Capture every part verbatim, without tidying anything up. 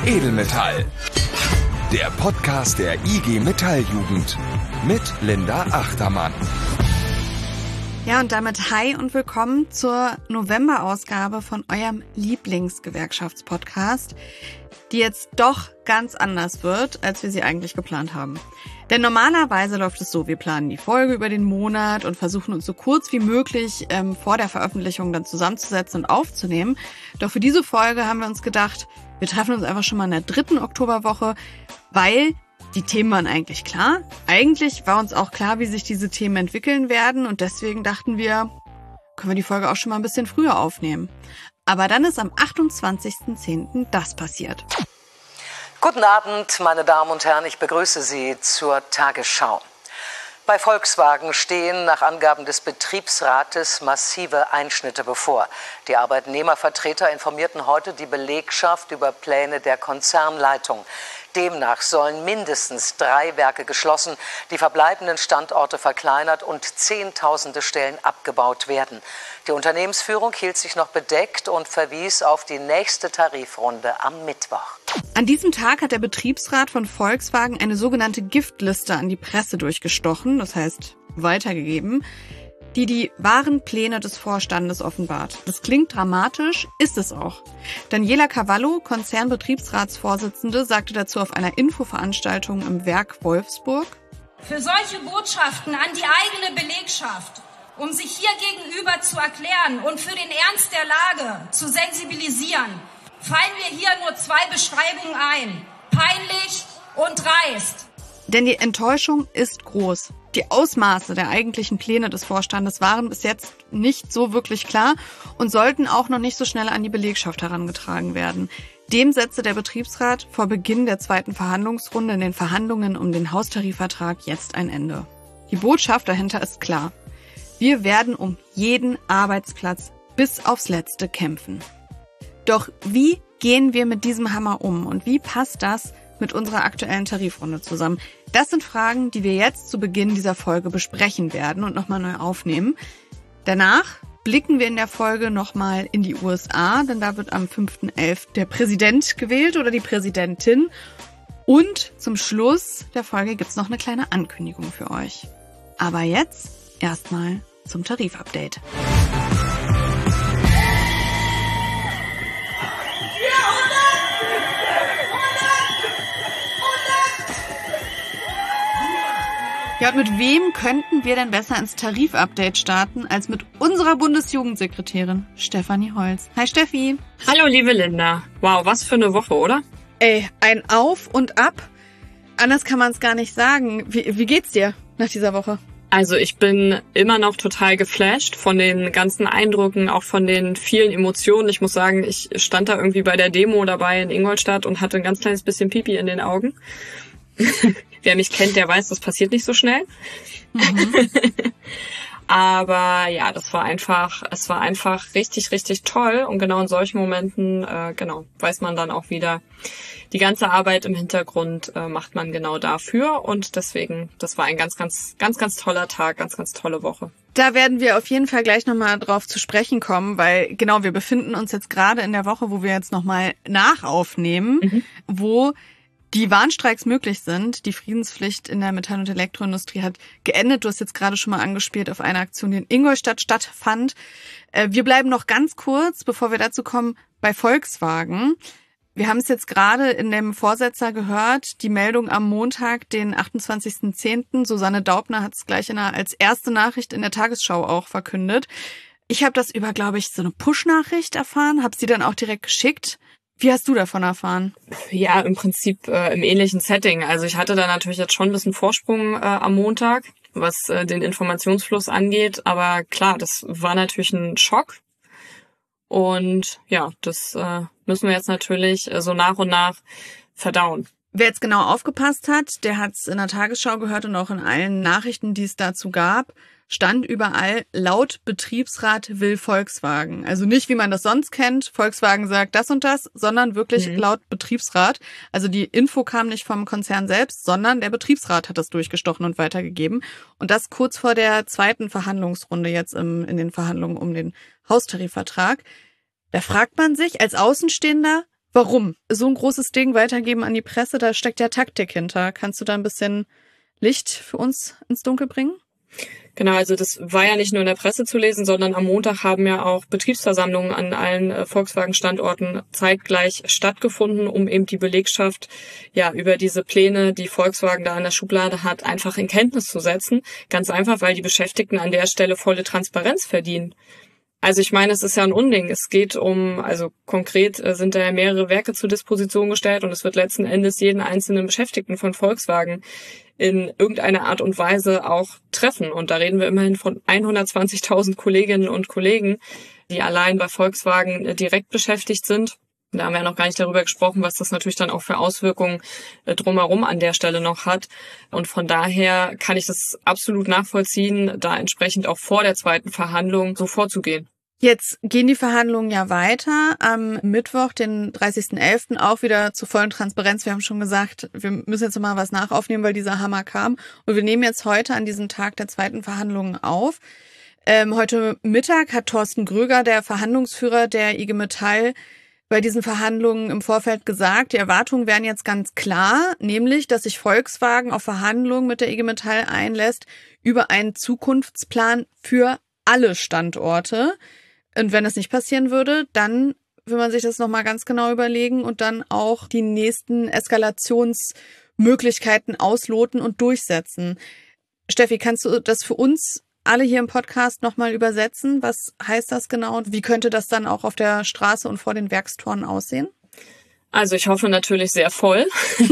Edelmetall. Der Podcast der I G Metall-Jugend mit Linda Achtermann. Ja, und damit hi und willkommen zur November-Ausgabe von eurem Lieblingsgewerkschaftspodcast, die jetzt doch ganz anders wird, als wir sie eigentlich geplant haben. Denn normalerweise läuft es so, wir planen die Folge über den Monat und versuchen uns so kurz wie möglich ähm, vor der Veröffentlichung dann zusammenzusetzen und aufzunehmen. Doch für diese Folge haben wir uns gedacht, wir treffen uns einfach schon mal in der dritten Oktoberwoche, weil die Themen waren eigentlich klar. Eigentlich war uns auch klar, wie sich diese Themen entwickeln werden und deswegen dachten wir, können wir die Folge auch schon mal ein bisschen früher aufnehmen. Aber dann ist am achtundzwanzigsten zehnten das passiert. Guten Abend, meine Damen und Herren, ich begrüße Sie zur Tagesschau. Bei Volkswagen stehen nach Angaben des Betriebsrates massive Einschnitte bevor. Die Arbeitnehmervertreter informierten heute die Belegschaft über Pläne der Konzernleitung. Demnach sollen mindestens drei Werke geschlossen, die verbleibenden Standorte verkleinert und Zehntausende Stellen abgebaut werden. Die Unternehmensführung hielt sich noch bedeckt und verwies auf die nächste Tarifrunde am Mittwoch. An diesem Tag hat der Betriebsrat von Volkswagen eine sogenannte Giftliste an die Presse durchgestochen, das heißt weitergegeben, die die wahren Pläne des Vorstandes offenbart. Das klingt dramatisch, ist es auch. Daniela Cavallo, Konzernbetriebsratsvorsitzende, sagte dazu auf einer Infoveranstaltung im Werk Wolfsburg: Für solche Botschaften an die eigene Belegschaft, um sich hier gegenüber zu erklären und für den Ernst der Lage zu sensibilisieren, fallen mir hier nur zwei Beschreibungen ein: peinlich und dreist. Denn die Enttäuschung ist groß. Die Ausmaße der eigentlichen Pläne des Vorstandes waren bis jetzt nicht so wirklich klar und sollten auch noch nicht so schnell an die Belegschaft herangetragen werden. Dem setzte der Betriebsrat vor Beginn der zweiten Verhandlungsrunde in den Verhandlungen um den Haustarifvertrag jetzt ein Ende. Die Botschaft dahinter ist klar: Wir werden um jeden Arbeitsplatz bis aufs Letzte kämpfen. Doch wie gehen wir mit diesem Hammer um und wie passt das mit unserer aktuellen Tarifrunde zusammen? Das sind Fragen, die wir jetzt zu Beginn dieser Folge besprechen werden und nochmal neu aufnehmen. Danach blicken wir in der Folge nochmal in die U S A, denn da wird am fünften elften der Präsident gewählt oder die Präsidentin. Und zum Schluss der Folge gibt's noch eine kleine Ankündigung für euch. Aber jetzt erstmal zum Tarifupdate. Ja, und mit wem könnten wir denn besser ins Tarifupdate starten, als mit unserer Bundesjugendsekretärin Stefanie Holz. Hi Steffi. Hallo liebe Linda. Wow, was für eine Woche, oder? Ey, ein Auf und Ab. Anders kann man es gar nicht sagen. Wie, wie geht's dir nach dieser Woche? Also ich bin immer noch total geflasht von den ganzen Eindrücken, auch von den vielen Emotionen. Ich muss sagen, ich stand da irgendwie bei der Demo dabei in Ingolstadt und hatte ein ganz kleines bisschen Pipi in den Augen. Wer mich kennt, der weiß, das passiert nicht so schnell. Mhm. Aber ja, das war einfach, es war einfach richtig, richtig toll. Und genau in solchen Momenten, äh, genau, weiß man dann auch wieder, die ganze Arbeit im Hintergrund äh, macht man genau dafür. Und deswegen, das war ein ganz, ganz, ganz, ganz toller Tag, ganz, ganz tolle Woche. Da werden wir auf jeden Fall gleich nochmal drauf zu sprechen kommen, weil genau, wir befinden uns jetzt gerade in der Woche, wo wir jetzt nochmal nachaufnehmen, mhm. wo die Warnstreiks möglich sind. Die Friedenspflicht in der Metall- und Elektroindustrie hat geendet. Du hast jetzt gerade schon mal angespielt auf eine Aktion, die in Ingolstadt stattfand. Wir bleiben noch ganz kurz, bevor wir dazu kommen, bei Volkswagen. Wir haben es jetzt gerade in dem Vorsetzer gehört, die Meldung am Montag, den achtundzwanzigsten zehnten Susanne Daubner hat es gleich in der, als erste Nachricht in der Tagesschau auch verkündet. Ich habe das über, glaube ich, so eine Push-Nachricht erfahren, habe sie dann auch direkt geschickt. Wie hast du davon erfahren? Ja, im Prinzip äh, im ähnlichen Setting. Also ich hatte da natürlich jetzt schon ein bisschen Vorsprung äh, am Montag, was äh, den Informationsfluss angeht. Aber klar, das war natürlich ein Schock. Und ja, das äh, müssen wir jetzt natürlich äh, so nach und nach verdauen. Wer jetzt genau aufgepasst hat, der hat es in der Tagesschau gehört und auch in allen Nachrichten, die es dazu gab, stand überall, laut Betriebsrat will Volkswagen. Also nicht, wie man das sonst kennt, Volkswagen sagt das und das, sondern wirklich mhm. laut Betriebsrat. Also die Info kam nicht vom Konzern selbst, sondern der Betriebsrat hat das durchgestochen und weitergegeben. Und das kurz vor der zweiten Verhandlungsrunde jetzt im, in den Verhandlungen um den Haustarifvertrag. Da fragt man sich als Außenstehender, Warum? So ein großes Ding weitergeben an die Presse, da steckt ja Taktik hinter. Kannst du da ein bisschen Licht für uns ins Dunkel bringen? Genau, also das war ja nicht nur in der Presse zu lesen, sondern am Montag haben ja auch Betriebsversammlungen an allen äh, Volkswagen-Standorten zeitgleich stattgefunden, um eben die Belegschaft ja über diese Pläne, die Volkswagen da in der Schublade hat, einfach in Kenntnis zu setzen. Ganz einfach, weil die Beschäftigten an der Stelle volle Transparenz verdienen. Also ich meine, es ist ja ein Unding. Es geht um, also konkret äh, sind da ja mehrere Werke zur Disposition gestellt und es wird letzten Endes jeden einzelnen Beschäftigten von Volkswagen in irgendeiner Art und Weise auch treffen. Und da reden wir immerhin von hundertzwanzigtausend Kolleginnen und Kollegen, die allein bei Volkswagen äh, direkt beschäftigt sind. Da haben wir ja noch gar nicht darüber gesprochen, was das natürlich dann auch für Auswirkungen äh, drumherum an der Stelle noch hat. Und von daher kann ich das absolut nachvollziehen, da entsprechend auch vor der zweiten Verhandlung so vorzugehen. Jetzt gehen die Verhandlungen ja weiter. Am Mittwoch, den dreißigsten elften auch wieder zur vollen Transparenz. Wir haben schon gesagt, wir müssen jetzt nochmal was nachaufnehmen, weil dieser Hammer kam. Und wir nehmen jetzt heute an diesem Tag der zweiten Verhandlungen auf. Ähm, heute Mittag hat Thorsten Gröger, der Verhandlungsführer der I G Metall, bei diesen Verhandlungen im Vorfeld gesagt, die Erwartungen wären jetzt ganz klar, nämlich, dass sich Volkswagen auf Verhandlungen mit der I G Metall einlässt über einen Zukunftsplan für alle Standorte. Und wenn das nicht passieren würde, dann will man sich das nochmal ganz genau überlegen und dann auch die nächsten Eskalationsmöglichkeiten ausloten und durchsetzen. Steffi, kannst du das für uns alle hier im Podcast nochmal übersetzen? Was heißt das genau und wie könnte das dann auch auf der Straße und vor den Werkstoren aussehen? Also ich hoffe natürlich sehr voll,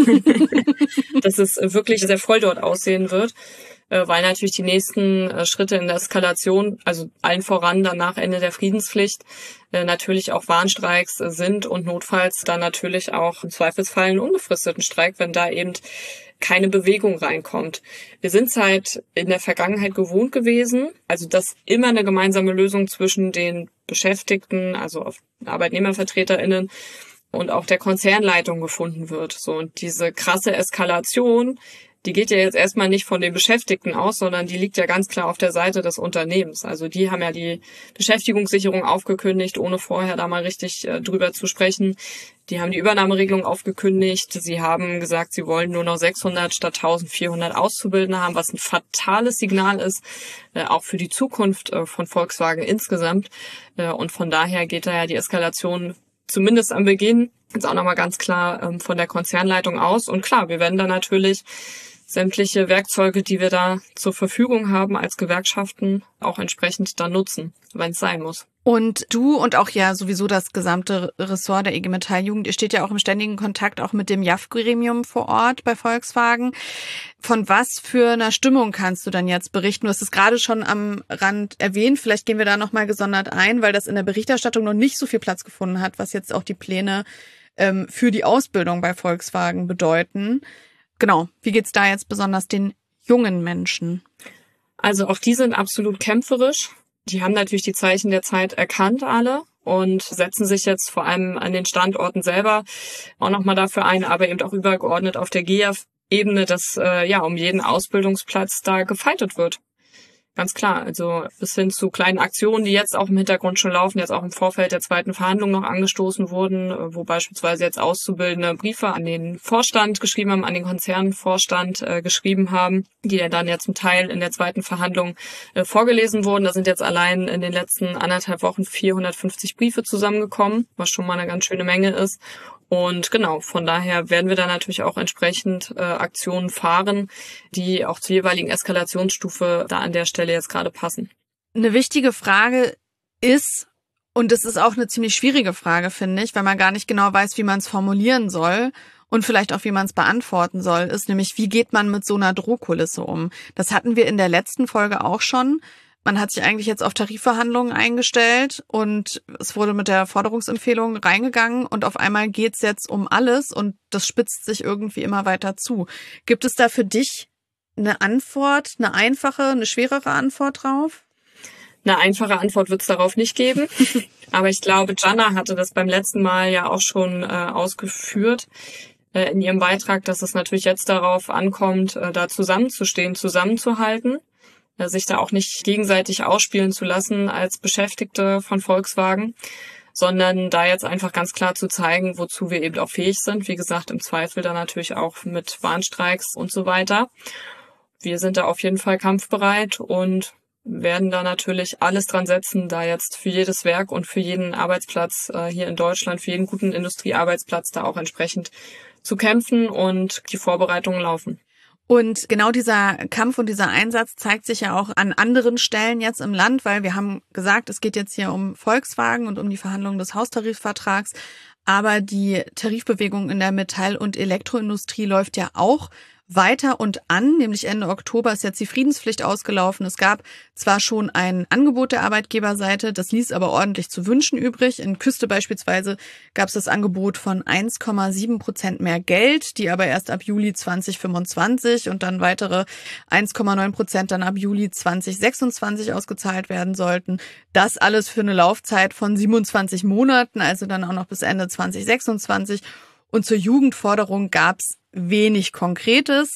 dass es wirklich sehr voll dort aussehen wird, weil natürlich die nächsten Schritte in der Eskalation, also allen voran dann nach Ende der Friedenspflicht, natürlich auch Warnstreiks sind und notfalls dann natürlich auch im Zweifelsfall einen unbefristeten Streik, wenn da eben keine Bewegung reinkommt. Wir sind es halt in der Vergangenheit gewohnt gewesen, also dass immer eine gemeinsame Lösung zwischen den Beschäftigten, also ArbeitnehmervertreterInnen und auch der Konzernleitung gefunden wird. So, und diese krasse Eskalation, die geht ja jetzt erstmal nicht von den Beschäftigten aus, sondern die liegt ja ganz klar auf der Seite des Unternehmens. Also die haben ja die Beschäftigungssicherung aufgekündigt, ohne vorher da mal richtig äh, drüber zu sprechen. Die haben die Übernahmeregelung aufgekündigt. Sie haben gesagt, sie wollen nur noch sechshundert statt eintausendvierhundert Auszubildende haben, was ein fatales Signal ist, äh, auch für die Zukunft äh, von Volkswagen insgesamt. Äh, und von daher geht da ja die Eskalation zumindest am Beginn jetzt auch nochmal ganz klar ähm, von der Konzernleitung aus. Und klar, wir werden da natürlich sämtliche Werkzeuge, die wir da zur Verfügung haben als Gewerkschaften, auch entsprechend dann nutzen, wenn es sein muss. Und du und auch ja sowieso das gesamte Ressort der I G Metall Jugend, ihr steht ja auch im ständigen Kontakt auch mit dem J A F-Gremium vor Ort bei Volkswagen. Von was für einer Stimmung kannst du dann jetzt berichten? Du hast es gerade schon am Rand erwähnt, vielleicht gehen wir da nochmal gesondert ein, weil das in der Berichterstattung noch nicht so viel Platz gefunden hat, was jetzt auch die Pläne ähm, für die Ausbildung bei Volkswagen bedeuten. Genau, wie geht's da jetzt besonders den jungen Menschen? Also auch die sind absolut kämpferisch. Die haben natürlich die Zeichen der Zeit erkannt alle und setzen sich jetzt vor allem an den Standorten selber auch nochmal dafür ein, aber eben auch übergeordnet auf der G E A F-Ebene, dass äh, ja um jeden Ausbildungsplatz da gefeitet wird. Ganz klar, also bis hin zu kleinen Aktionen, die jetzt auch im Hintergrund schon laufen, jetzt auch im Vorfeld der zweiten Verhandlung noch angestoßen wurden, wo beispielsweise jetzt Auszubildende Briefe an den Vorstand geschrieben haben, an den Konzernvorstand äh, geschrieben haben, die dann ja zum Teil in der zweiten Verhandlung äh, vorgelesen wurden. Da sind jetzt allein in den letzten anderthalb Wochen vierhundertfünfzig Briefe zusammengekommen, was schon mal eine ganz schöne Menge ist. Und genau, von daher werden wir da natürlich auch entsprechend äh, Aktionen fahren, die auch zur jeweiligen Eskalationsstufe da an der Stelle jetzt gerade passen. Eine wichtige Frage ist, und das ist auch eine ziemlich schwierige Frage, finde ich, weil man gar nicht genau weiß, wie man es formulieren soll und vielleicht auch, wie man es beantworten soll, ist nämlich, wie geht man mit so einer Drohkulisse um? Das hatten wir in der letzten Folge auch schon. Man hat sich eigentlich jetzt auf Tarifverhandlungen eingestellt und es wurde mit der Forderungsempfehlung reingegangen und auf einmal geht's jetzt um alles und das spitzt sich irgendwie immer weiter zu. Gibt es da für dich eine Antwort, eine einfache, eine schwerere Antwort drauf? Eine einfache Antwort wird es darauf nicht geben, aber ich glaube, Jana hatte das beim letzten Mal ja auch schon äh, ausgeführt äh, in ihrem Beitrag, dass es natürlich jetzt darauf ankommt, äh, da zusammenzustehen, zusammenzuhalten, sich da auch nicht gegenseitig ausspielen zu lassen als Beschäftigte von Volkswagen, sondern da jetzt einfach ganz klar zu zeigen, wozu wir eben auch fähig sind. Wie gesagt, im Zweifel dann natürlich auch mit Warnstreiks und so weiter. Wir sind da auf jeden Fall kampfbereit und werden da natürlich alles dran setzen, da jetzt für jedes Werk und für jeden Arbeitsplatz äh, hier in Deutschland, für jeden guten Industriearbeitsplatz da auch entsprechend zu kämpfen und die Vorbereitungen laufen. Und genau dieser Kampf und dieser Einsatz zeigt sich ja auch an anderen Stellen jetzt im Land, weil wir haben gesagt, es geht jetzt hier um Volkswagen und um die Verhandlungen des Haustarifvertrags. Aber die Tarifbewegung in der Metall- und Elektroindustrie läuft ja auch weiter und an, nämlich Ende Oktober ist jetzt die Friedenspflicht ausgelaufen. Es gab zwar schon ein Angebot der Arbeitgeberseite, das ließ aber ordentlich zu wünschen übrig. In Küste beispielsweise gab es das Angebot von eins Komma sieben Prozent mehr Geld, die aber erst ab Juli zwanzig fünfundzwanzig und dann weitere eins Komma neun Prozent dann ab Juli zwanzig sechsundzwanzig ausgezahlt werden sollten. Das alles für eine Laufzeit von siebenundzwanzig Monaten, also dann auch noch bis Ende zwanzig sechsundzwanzig. Und zur Jugendforderung gab es wenig Konkretes.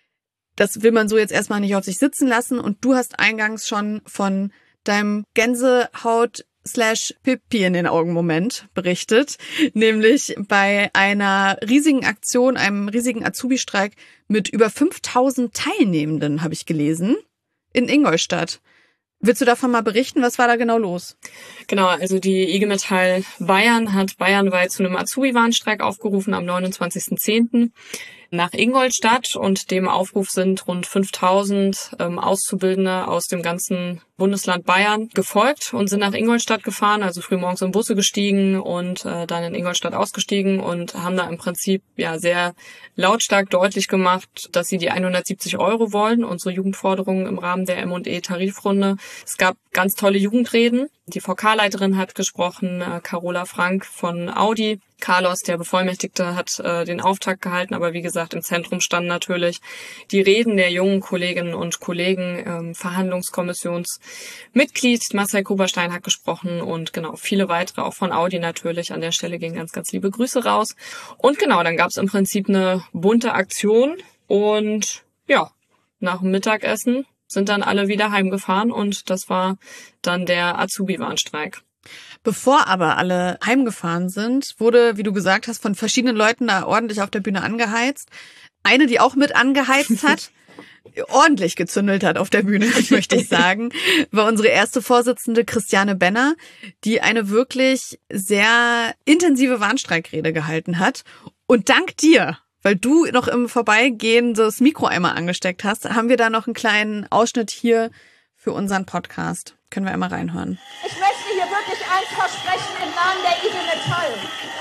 Das will man so jetzt erstmal nicht auf sich sitzen lassen. Und du hast eingangs schon von deinem Gänsehaut slash Pipi in den Augen-Moment berichtet, nämlich bei einer riesigen Aktion, einem riesigen Azubi-Streik mit über fünftausend Teilnehmenden, habe ich gelesen, in Ingolstadt. Willst du davon mal berichten? Was war da genau los? Genau, also die I G Metall Bayern hat bayernweit zu einem Azubi-Warnstreik aufgerufen am neunundzwanzigsten zehnten nach Ingolstadt und dem Aufruf sind rund fünftausend ähm, Auszubildende aus dem ganzen Bundesland Bayern gefolgt und sind nach Ingolstadt gefahren, also frühmorgens in Busse gestiegen und äh, dann in Ingolstadt ausgestiegen und haben da im Prinzip ja sehr lautstark deutlich gemacht, dass sie die hundertsiebzig Euro wollen, unsere Jugendforderungen im Rahmen der M und E-Tarifrunde. Es gab ganz tolle Jugendreden. Die V K-Leiterin hat gesprochen, äh, Carola Frank von Audi. Carlos, der Bevollmächtigte, hat äh, den Auftakt gehalten, aber wie gesagt, im Zentrum standen natürlich die Reden der jungen Kolleginnen und Kollegen. Ähm, Verhandlungskommissionsmitglied Marcel Koberstein hat gesprochen und genau, viele weitere, auch von Audi natürlich. An der Stelle gingen ganz, ganz liebe Grüße raus. Und genau, dann gab es im Prinzip eine bunte Aktion und ja, nach dem Mittagessen sind dann alle wieder heimgefahren und das war dann der Azubi-Warnstreik. Bevor aber alle heimgefahren sind, wurde, wie du gesagt hast, von verschiedenen Leuten da ordentlich auf der Bühne angeheizt. Eine, die auch mit angeheizt hat, ordentlich gezündelt hat auf der Bühne, möchte ich sagen, war unsere erste Vorsitzende Christiane Benner, die eine wirklich sehr intensive Warnstreikrede gehalten hat. Und dank dir, weil du noch im Vorbeigehen das Mikro einmal angesteckt hast, haben wir da noch einen kleinen Ausschnitt hier für unseren Podcast. Können wir einmal reinhören. Ich möchte hier wirklich eins versprechen im Namen der I G Metall.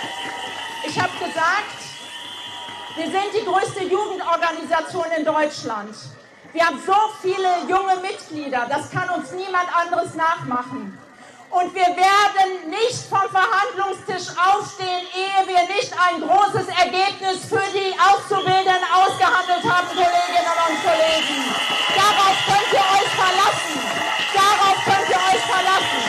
Ich habe gesagt, wir sind die größte Jugendorganisation in Deutschland. Wir haben so viele junge Mitglieder, das kann uns niemand anderes nachmachen. Und wir werden nicht vom Verhandlungstisch aufstehen, ehe wir nicht ein großes Ergebnis für die Auszubildenden ausgehandelt haben, Kolleginnen und Kollegen. Darauf könnt ihr euch verlassen. Darauf könnt ihr euch verlassen.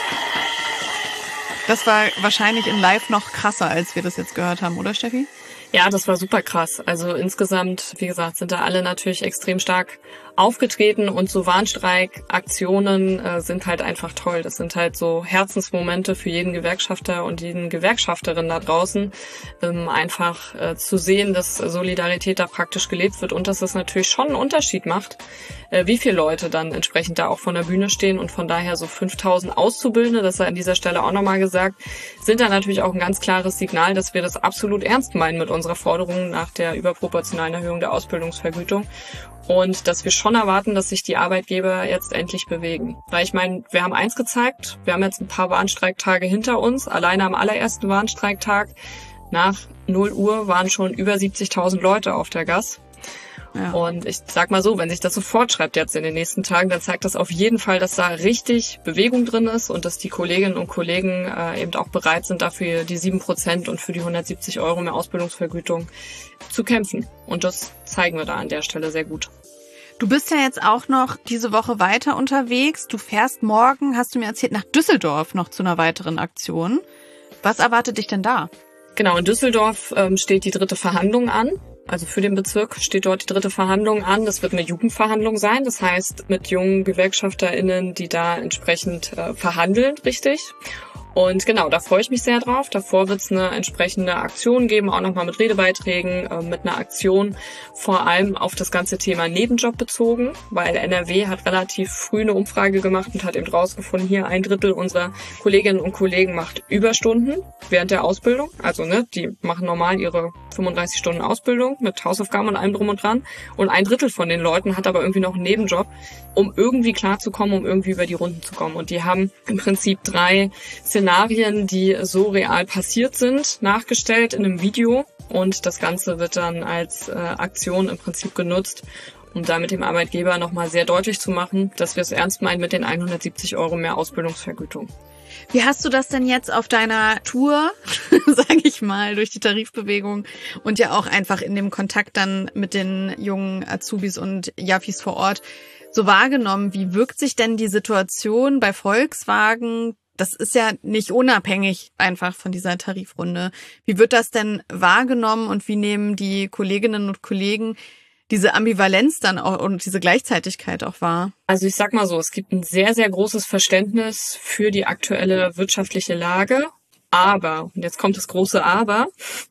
Das war wahrscheinlich in Live noch krasser, als wir das jetzt gehört haben, oder Steffi? Ja, das war super krass. Also insgesamt, wie gesagt, sind da alle natürlich extrem stark aufgetreten und so Warnstreikaktionen äh, sind halt einfach toll. Das sind halt so Herzensmomente für jeden Gewerkschafter und jeden Gewerkschafterin da draußen, ähm, einfach äh, zu sehen, dass Solidarität da praktisch gelebt wird und dass es natürlich schon einen Unterschied macht, äh, wie viele Leute dann entsprechend da auch von der Bühne stehen und von daher so fünftausend Auszubildende, das sei an dieser Stelle auch nochmal gesagt, sind da natürlich auch ein ganz klares Signal, dass wir das absolut ernst meinen mit unserer Forderung nach der überproportionalen Erhöhung der Ausbildungsvergütung. Und dass wir schon erwarten, dass sich die Arbeitgeber jetzt endlich bewegen. Weil ich meine, wir haben eins gezeigt, wir haben jetzt ein paar Warnstreiktage hinter uns. Alleine am allerersten Warnstreiktag nach null Uhr waren schon über siebzigtausend Leute auf der Gas. Ja. Und ich sag mal so, wenn sich das so fortschreibt jetzt in den nächsten Tagen, dann zeigt das auf jeden Fall, dass da richtig Bewegung drin ist und dass die Kolleginnen und Kollegen äh, eben auch bereit sind, dafür die sieben Prozent und für die hundertsiebzig Euro mehr Ausbildungsvergütung zu kämpfen. Und das zeigen wir da an der Stelle sehr gut. Du bist ja jetzt auch noch diese Woche weiter unterwegs. Du fährst morgen, hast du mir erzählt, nach Düsseldorf noch zu einer weiteren Aktion. Was erwartet dich denn da? Genau, in Düsseldorf ähm, steht die dritte Verhandlung an. Also für den Bezirk steht dort die dritte Verhandlung an. Das wird eine Jugendverhandlung sein. Das heißt, mit jungen GewerkschafterInnen, die da entsprechend äh, verhandeln, richtig. Und genau, da freue ich mich sehr drauf. Davor wird es eine entsprechende Aktion geben, auch nochmal mit Redebeiträgen, äh, mit einer Aktion vor allem auf das ganze Thema Nebenjob bezogen, weil N R W hat relativ früh eine Umfrage gemacht und hat eben rausgefunden, hier ein Drittel unserer Kolleginnen und Kollegen macht Überstunden während der Ausbildung. Also ne, die machen normal ihre fünfunddreißig Stunden Ausbildung mit Hausaufgaben und allem drum und dran. Und ein Drittel von den Leuten hat aber irgendwie noch einen Nebenjob, um irgendwie klarzukommen, um irgendwie über die Runden zu kommen. Und die haben im Prinzip drei Szenarien, die so real passiert sind, nachgestellt in einem Video. Und das Ganze wird dann als äh, Aktion im Prinzip genutzt, um damit dem Arbeitgeber nochmal sehr deutlich zu machen, dass wir es ernst meinen mit den hundertsiebzig Euro mehr Ausbildungsvergütung. Wie hast du das denn jetzt auf deiner Tour, sage ich mal, durch die Tarifbewegung und ja auch einfach in dem Kontakt dann mit den jungen Azubis und Jaffis vor Ort so wahrgenommen? Wie wirkt sich denn die Situation bei Volkswagen? Das ist ja nicht unabhängig einfach von dieser Tarifrunde. Wie wird das denn wahrgenommen und wie nehmen die Kolleginnen und Kollegen diese Ambivalenz dann auch und diese Gleichzeitigkeit auch wahr? Also ich sag mal so, es gibt ein sehr, sehr großes Verständnis für die aktuelle wirtschaftliche Lage. Aber, und jetzt kommt das große Aber,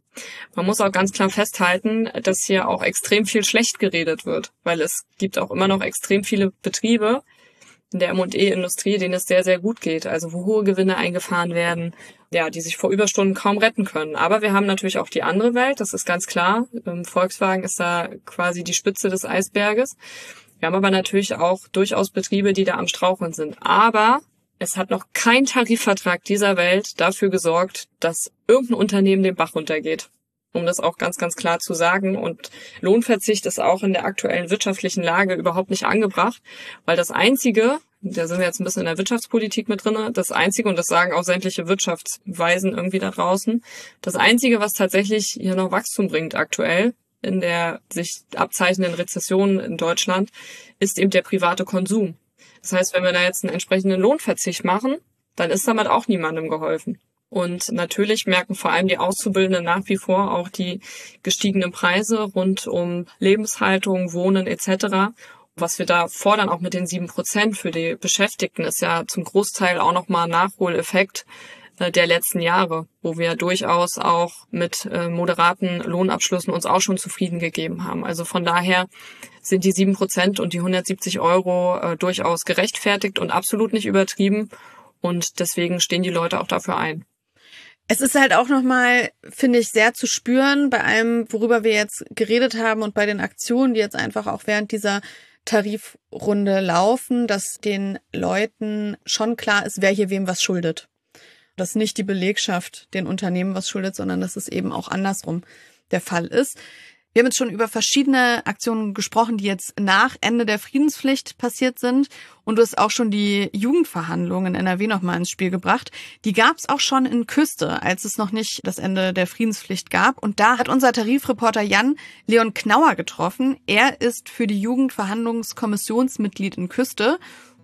man muss auch ganz klar festhalten, dass hier auch extrem viel schlecht geredet wird, weil es gibt auch immer noch extrem viele Betriebe in der M und E-Industrie, denen es sehr, sehr gut geht, also wo hohe Gewinne eingefahren werden, ja, die sich vor Überstunden kaum retten können. Aber wir haben natürlich auch die andere Welt, das ist ganz klar. Volkswagen ist da quasi die Spitze des Eisberges. Wir haben aber natürlich auch durchaus Betriebe, die da am Straucheln sind. Aber es hat noch kein Tarifvertrag dieser Welt dafür gesorgt, dass irgendein Unternehmen den Bach runtergeht. Um das auch ganz, ganz klar zu sagen. Und Lohnverzicht ist auch in der aktuellen wirtschaftlichen Lage überhaupt nicht angebracht, weil das Einzige, da sind wir jetzt ein bisschen in der Wirtschaftspolitik mit drin, das Einzige, und das sagen auch sämtliche Wirtschaftsweisen irgendwie da draußen, das Einzige, was tatsächlich hier noch Wachstum bringt aktuell in der sich abzeichnenden Rezession in Deutschland, ist eben der private Konsum. Das heißt, wenn wir da jetzt einen entsprechenden Lohnverzicht machen, dann ist damit auch niemandem geholfen. Und natürlich merken vor allem die Auszubildenden nach wie vor auch die gestiegenen Preise rund um Lebenshaltung, Wohnen et cetera. Was wir da fordern, auch mit den sieben Prozent für die Beschäftigten, ist ja zum Großteil auch nochmal ein Nachholeffekt der letzten Jahre, wo wir durchaus auch mit moderaten Lohnabschlüssen uns auch schon zufrieden gegeben haben. Also von daher sind die sieben Prozent und die hundertsiebzig Euro durchaus gerechtfertigt und absolut nicht übertrieben. Und deswegen stehen die Leute auch dafür ein. Es ist halt auch nochmal, finde ich, sehr zu spüren bei allem, worüber wir jetzt geredet haben und bei den Aktionen, die jetzt einfach auch während dieser Tarifrunde laufen, dass den Leuten schon klar ist, wer hier wem was schuldet. Dass nicht die Belegschaft den Unternehmen was schuldet, sondern dass es eben auch andersrum der Fall ist. Wir haben jetzt schon über verschiedene Aktionen gesprochen, die jetzt nach Ende der Friedenspflicht passiert sind. Und du hast auch schon die Jugendverhandlungen in N R W nochmal ins Spiel gebracht. Die gab es auch schon in Küste, als es noch nicht das Ende der Friedenspflicht gab. Und da hat unser Tarifreporter Jan Leon Knauer getroffen. Er ist für die Jugendverhandlungskommissionsmitglied in Küste.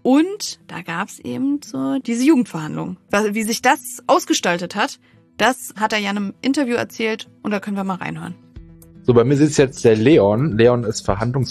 Und da gab es eben so diese Jugendverhandlungen. Wie sich das ausgestaltet hat, das hat er Jan im Interview erzählt. Und da können wir mal reinhören. So, bei mir sitzt jetzt der Leon. Leon ist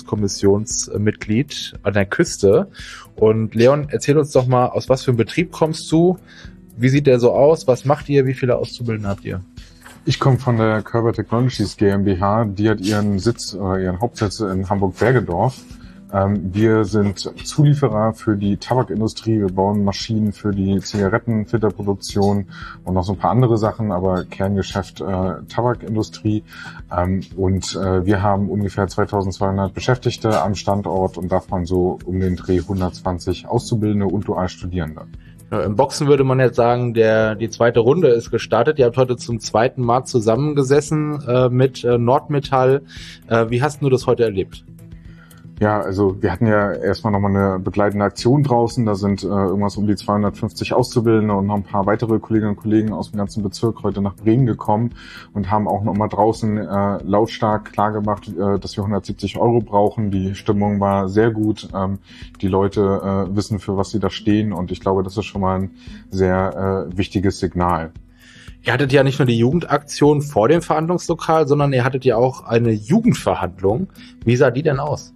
Verhandlungskommissionsmitglied an der Küste. Und Leon, erzähl uns doch mal, aus was für einem Betrieb kommst du? Wie sieht der so aus? Was macht ihr? Wie viele Auszubildende habt ihr? Ich komme von der Körber Technologies GmbH. Die hat ihren Sitz, äh, ihren Hauptsitz in Hamburg-Bergedorf. Ähm, wir sind Zulieferer für die Tabakindustrie. Wir bauen Maschinen für die Zigarettenfilterproduktion und noch so ein paar andere Sachen, aber Kerngeschäft äh, Tabakindustrie. Ähm, und äh, wir haben ungefähr zweitausendzweihundert Beschäftigte am Standort und davon so um den Dreh hundertzwanzig Auszubildende und Dualstudierende. Ja, im Boxen würde man jetzt sagen, der die zweite Runde ist gestartet. Ihr habt heute zum zweiten Mal zusammengesessen äh, mit äh, Nordmetall. Äh, wie hast du das heute erlebt? Ja, also wir hatten ja erstmal nochmal eine begleitende Aktion draußen. Da sind äh, irgendwas um die zweihundertfünfzig Auszubildende und noch ein paar weitere Kolleginnen und Kollegen aus dem ganzen Bezirk heute nach Bremen gekommen und haben auch nochmal draußen äh, lautstark klargemacht, äh, dass wir hundertsiebzig Euro brauchen. Die Stimmung war sehr gut. Ähm, die Leute äh, wissen, für was sie da stehen, und ich glaube, das ist schon mal ein sehr äh, wichtiges Signal. Ihr hattet ja nicht nur die Jugendaktion vor dem Verhandlungslokal, sondern ihr hattet ja auch eine Jugendverhandlung. Wie sah die denn aus?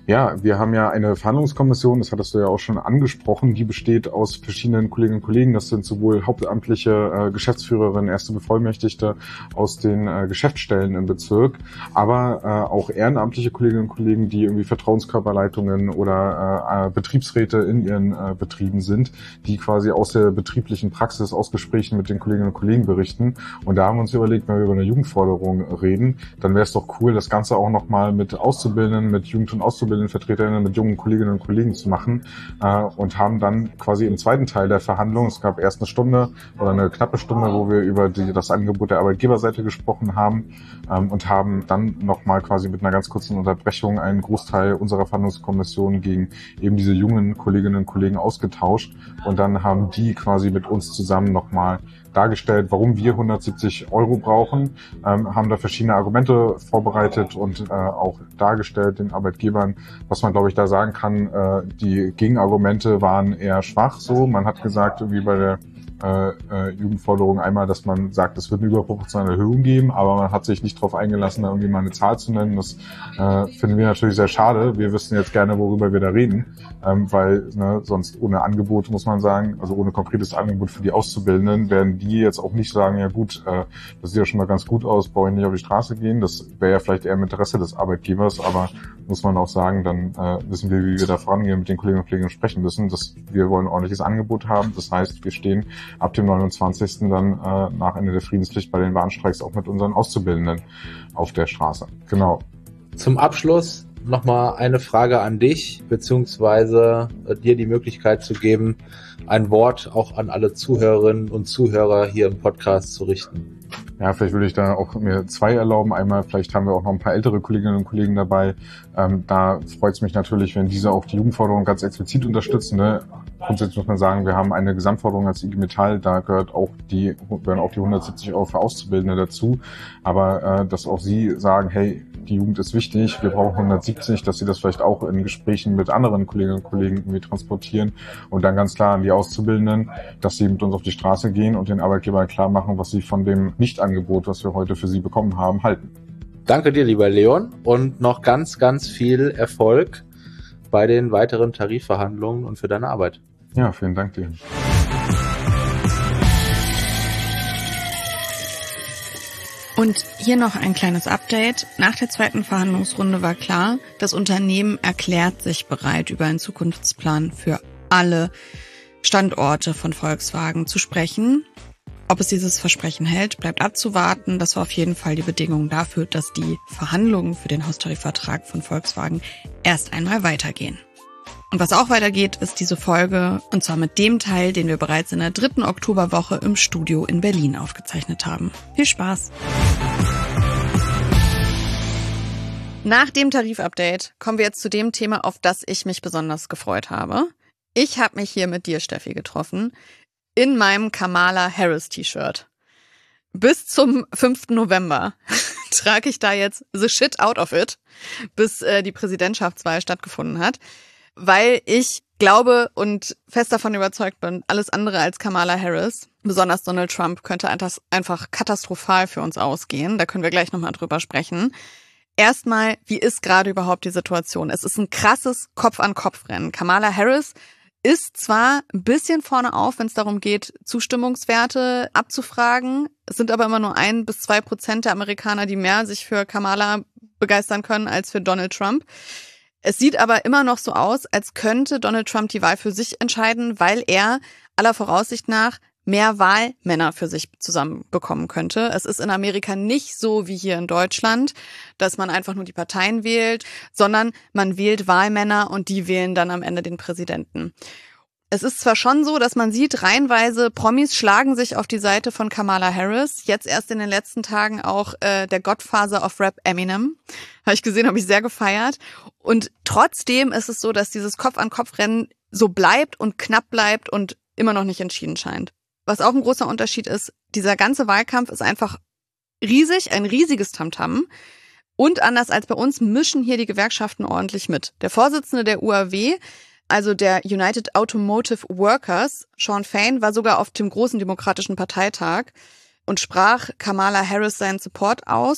Ja, wir haben ja eine Verhandlungskommission, das hattest du ja auch schon angesprochen, die besteht aus verschiedenen Kolleginnen und Kollegen. Das sind sowohl hauptamtliche äh, Geschäftsführerinnen, erste Bevollmächtigte aus den äh, Geschäftsstellen im Bezirk, aber äh, auch ehrenamtliche Kolleginnen und Kollegen, die irgendwie Vertrauenskörperleitungen oder äh, Betriebsräte in ihren äh, Betrieben sind, die quasi aus der betrieblichen Praxis, aus Gesprächen mit den Kolleginnen und Kollegen berichten. Und da haben wir uns überlegt, wenn wir über eine Jugendforderung reden, dann wäre es doch cool, das Ganze auch nochmal mit Auszubildenden, mit Jugend- und Auszubildenden Vertreterinnen, mit jungen Kolleginnen und Kollegen zu machen äh, und haben dann quasi im zweiten Teil der Verhandlung, es gab erst eine Stunde oder eine knappe Stunde, wo wir über die, das Angebot der Arbeitgeberseite gesprochen haben ähm, und haben dann nochmal quasi mit einer ganz kurzen Unterbrechung einen Großteil unserer Verhandlungskommission gegen eben diese jungen Kolleginnen und Kollegen ausgetauscht und dann haben die quasi mit uns zusammen nochmal dargestellt, warum wir hundertsiebzig Euro brauchen, ähm, haben da verschiedene Argumente vorbereitet und äh, auch dargestellt den Arbeitgebern, was man, glaube ich, da sagen kann. Äh, die Gegenargumente waren eher schwach so. Man hat gesagt, wie bei der äh, äh, Jugendforderung einmal, dass man sagt, es wird eine überproportionale Erhöhung geben, aber man hat sich nicht darauf eingelassen, da irgendwie mal eine Zahl zu nennen. Das äh, finden wir natürlich sehr schade. Wir wüssten jetzt gerne, worüber wir da reden, ähm, weil ne, sonst ohne Angebot, muss man sagen, also ohne konkretes Angebot für die Auszubildenden, werden die jetzt auch nicht sagen, ja gut, äh, das sieht ja schon mal ganz gut aus, brauche ich nicht auf die Straße gehen. Das wäre ja vielleicht eher im Interesse des Arbeitgebers, aber muss man auch sagen, dann äh, wissen wir, wie wir da vorangehen, mit den Kolleginnen und Kollegen sprechen müssen. Dass wir wollen ein ordentliches Angebot haben. Das heißt, wir stehen ab dem neunundzwanzigsten dann äh, nach Ende der Friedenspflicht bei den Warnstreiks auch mit unseren Auszubildenden auf der Straße. Genau. Zum Abschluss nochmal eine Frage an dich, beziehungsweise äh, dir die Möglichkeit zu geben, ein Wort auch an alle Zuhörerinnen und Zuhörer hier im Podcast zu richten. Ja, vielleicht würde ich da auch mir zwei erlauben. Einmal, vielleicht haben wir auch noch ein paar ältere Kolleginnen und Kollegen dabei. Ähm, da freut es mich natürlich, wenn diese auch die Jugendforderung ganz explizit unterstützen. Ne? Grundsätzlich muss man sagen, wir haben eine Gesamtforderung als I G Metall, da gehört auch die, gehören auch die hundertsiebzig Euro für Auszubildende dazu. Aber äh, dass auch Sie sagen, hey, die Jugend ist wichtig, wir brauchen hundertsiebzig, dass Sie das vielleicht auch in Gesprächen mit anderen Kolleginnen und Kollegen irgendwie transportieren und dann ganz klar an die Auszubildenden, dass sie mit uns auf die Straße gehen und den Arbeitgebern klar machen, was sie von dem Nichtangebot, was wir heute für sie bekommen haben, halten. Danke dir, lieber Leon, und noch ganz, ganz viel Erfolg bei den weiteren Tarifverhandlungen und für deine Arbeit. Ja, vielen Dank dir. Und hier noch ein kleines Update. Nach der zweiten Verhandlungsrunde war klar, das Unternehmen erklärt sich bereit, über einen Zukunftsplan für alle Standorte von Volkswagen zu sprechen. Ob es dieses Versprechen hält, bleibt abzuwarten. Das war auf jeden Fall die Bedingung dafür, dass die Verhandlungen für den Haustarifvertrag von Volkswagen erst einmal weitergehen. Und was auch weitergeht, ist diese Folge, und zwar mit dem Teil, den wir bereits in der dritten Oktoberwoche im Studio in Berlin aufgezeichnet haben. Viel Spaß! Nach dem Tarifupdate kommen wir jetzt zu dem Thema, auf das ich mich besonders gefreut habe. Ich habe mich hier mit dir, Steffi, getroffen, in meinem Kamala Harris T-Shirt. Bis zum fünften November trage ich da jetzt the shit out of it, bis äh, die Präsidentschaftswahl stattgefunden hat. Weil ich glaube und fest davon überzeugt bin, alles andere als Kamala Harris, besonders Donald Trump, könnte einfach katastrophal für uns ausgehen. Da können wir gleich nochmal drüber sprechen. Erstmal, wie ist gerade überhaupt die Situation? Es ist ein krasses Kopf-an-Kopf-Rennen. Kamala Harris ist zwar ein bisschen vorne auf, wenn es darum geht, Zustimmungswerte abzufragen. Es sind aber immer nur ein bis zwei Prozent der Amerikaner, die mehr sich für Kamala begeistern können als für Donald Trump. Es sieht aber immer noch so aus, als könnte Donald Trump die Wahl für sich entscheiden, weil er aller Voraussicht nach mehr Wahlmänner für sich zusammenbekommen könnte. Es ist in Amerika nicht so wie hier in Deutschland, dass man einfach nur die Parteien wählt, sondern man wählt Wahlmänner und die wählen dann am Ende den Präsidenten. Es ist zwar schon so, dass man sieht, reihenweise Promis schlagen sich auf die Seite von Kamala Harris. Jetzt erst in den letzten Tagen auch äh, der Godfather of Rap Eminem. Habe ich gesehen, habe ich sehr gefeiert. Und trotzdem ist es so, dass dieses Kopf-an-Kopf-Rennen so bleibt und knapp bleibt und immer noch nicht entschieden scheint. Was auch ein großer Unterschied ist, dieser ganze Wahlkampf ist einfach riesig, ein riesiges Tamtam. Und anders als bei uns mischen hier die Gewerkschaften ordentlich mit. Der Vorsitzende der U A W, also der United Automotive Workers, Sean Fain, war sogar auf dem großen demokratischen Parteitag und sprach Kamala Harris seinen Support aus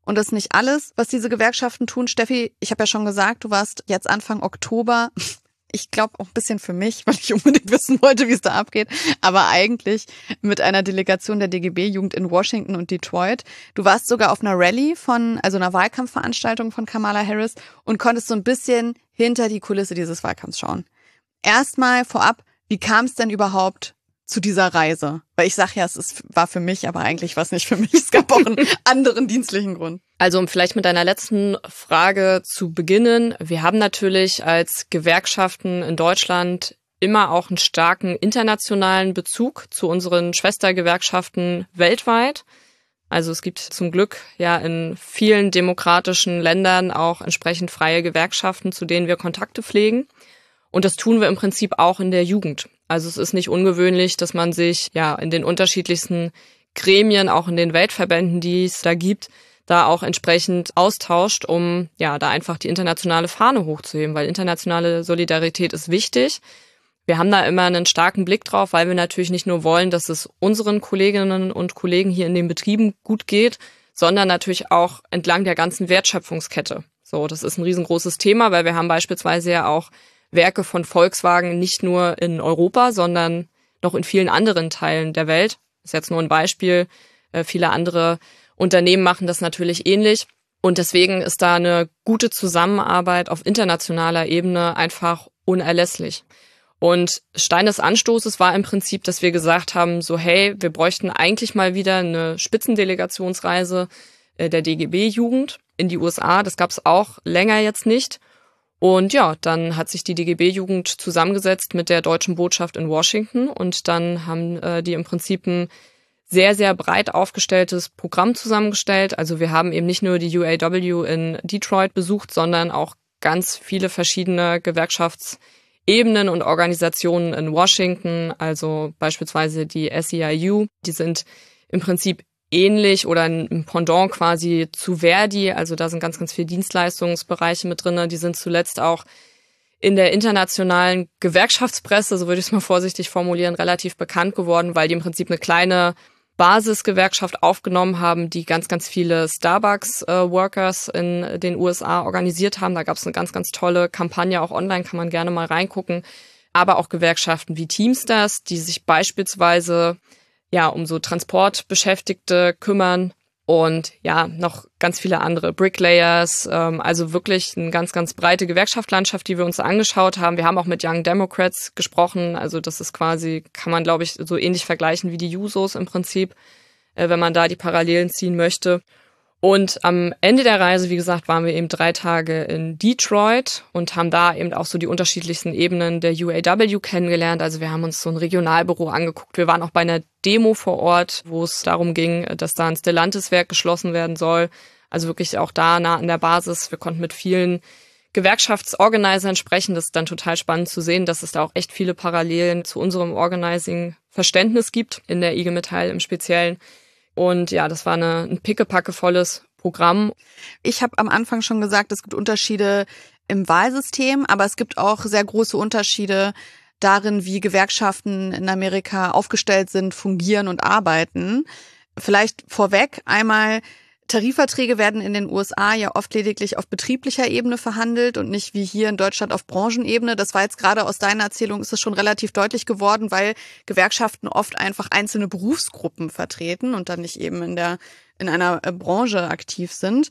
Und das ist nicht alles, was diese Gewerkschaften tun. Steffi, ich habe ja schon gesagt, du warst jetzt Anfang Oktober, ich glaube auch ein bisschen für mich, weil ich unbedingt wissen wollte, wie es da abgeht, aber eigentlich mit einer Delegation der D G B-Jugend in Washington und Detroit. Du warst sogar auf einer Rallye von, also einer Wahlkampfveranstaltung von Kamala Harris und konntest so ein bisschen hinter die Kulisse dieses Wahlkampfs schauen. Erstmal vorab, wie kam es denn überhaupt zu dieser Reise? Weil ich sage ja, es ist, war für mich, aber eigentlich war es nicht für mich. Es gab auch einen anderen dienstlichen Grund. Also um vielleicht mit deiner letzten Frage zu beginnen. Wir haben natürlich als Gewerkschaften in Deutschland immer auch einen starken internationalen Bezug zu unseren Schwestergewerkschaften weltweit. Also es gibt zum Glück ja in vielen demokratischen Ländern auch entsprechend freie Gewerkschaften, zu denen wir Kontakte pflegen. Und das tun wir im Prinzip auch in der Jugend. Also es ist nicht ungewöhnlich, dass man sich ja in den unterschiedlichsten Gremien, auch in den Weltverbänden, die es da gibt, da auch entsprechend austauscht, um ja da einfach die internationale Fahne hochzuheben, weil internationale Solidarität ist wichtig. Wir haben da immer einen starken Blick drauf, weil wir natürlich nicht nur wollen, dass es unseren Kolleginnen und Kollegen hier in den Betrieben gut geht, sondern natürlich auch entlang der ganzen Wertschöpfungskette. So, das ist ein riesengroßes Thema, weil wir haben beispielsweise ja auch Werke von Volkswagen nicht nur in Europa, sondern noch in vielen anderen Teilen der Welt. Das ist jetzt nur ein Beispiel. Äh, viele andere Unternehmen machen das natürlich ähnlich. Und deswegen ist da eine gute Zusammenarbeit auf internationaler Ebene einfach unerlässlich. Und Stein des Anstoßes war im Prinzip, dass wir gesagt haben, so hey, wir bräuchten eigentlich mal wieder eine Spitzendelegationsreise der D G B-Jugend in die U S A. Das gab es auch länger jetzt nicht. Und ja, dann hat sich die D G B-Jugend zusammengesetzt mit der deutschen Botschaft in Washington und dann haben äh, die im Prinzip ein sehr, sehr breit aufgestelltes Programm zusammengestellt. Also wir haben eben nicht nur die U A W in Detroit besucht, sondern auch ganz viele verschiedene Gewerkschaftsebenen und Organisationen in Washington, also beispielsweise die S E I U. Die sind im Prinzip ähnlich oder ein Pendant quasi zu Verdi. Also da sind ganz, ganz viele Dienstleistungsbereiche mit drin. Die sind zuletzt auch in der internationalen Gewerkschaftspresse, so würde ich es mal vorsichtig formulieren, relativ bekannt geworden, weil die im Prinzip eine kleine Basisgewerkschaft aufgenommen haben, die ganz, ganz viele Starbucks-Workers äh, in den U S A organisiert haben. Da gab es eine ganz, ganz tolle Kampagne, auch online kann man gerne mal reingucken. Aber auch Gewerkschaften wie Teamsters, die sich beispielsweise ja um so Transportbeschäftigte kümmern und ja noch ganz viele andere Bricklayers. Ähm, also wirklich eine ganz, ganz breite Gewerkschaftslandschaft, die wir uns angeschaut haben. Wir haben auch mit Young Democrats gesprochen. Also das ist quasi, kann man glaube ich so ähnlich vergleichen wie die Jusos im Prinzip, äh, wenn man da die Parallelen ziehen möchte. Und am Ende der Reise, wie gesagt, waren wir eben drei Tage in Detroit und haben da eben auch so die unterschiedlichsten Ebenen der U A W kennengelernt. Also wir haben uns so ein Regionalbüro angeguckt. Wir waren auch bei einer Demo vor Ort, wo es darum ging, dass da ein Stellantis-Werk geschlossen werden soll. Also wirklich auch da nah an der Basis. Wir konnten mit vielen Gewerkschaftsorganisern sprechen. Das ist dann total spannend zu sehen, dass es da auch echt viele Parallelen zu unserem Organizing-Verständnis gibt, in der I G Metall im Speziellen. Und ja, das war eine, ein pickepackevolles Programm. Ich habe am Anfang schon gesagt, es gibt Unterschiede im Wahlsystem, aber es gibt auch sehr große Unterschiede darin, wie Gewerkschaften in Amerika aufgestellt sind, fungieren und arbeiten. Vielleicht vorweg einmal, Tarifverträge werden in den U S A ja oft lediglich auf betrieblicher Ebene verhandelt und nicht wie hier in Deutschland auf Branchenebene. Das war jetzt gerade aus deiner Erzählung, ist es schon relativ deutlich geworden, weil Gewerkschaften oft einfach einzelne Berufsgruppen vertreten und dann nicht eben in der in einer Branche aktiv sind.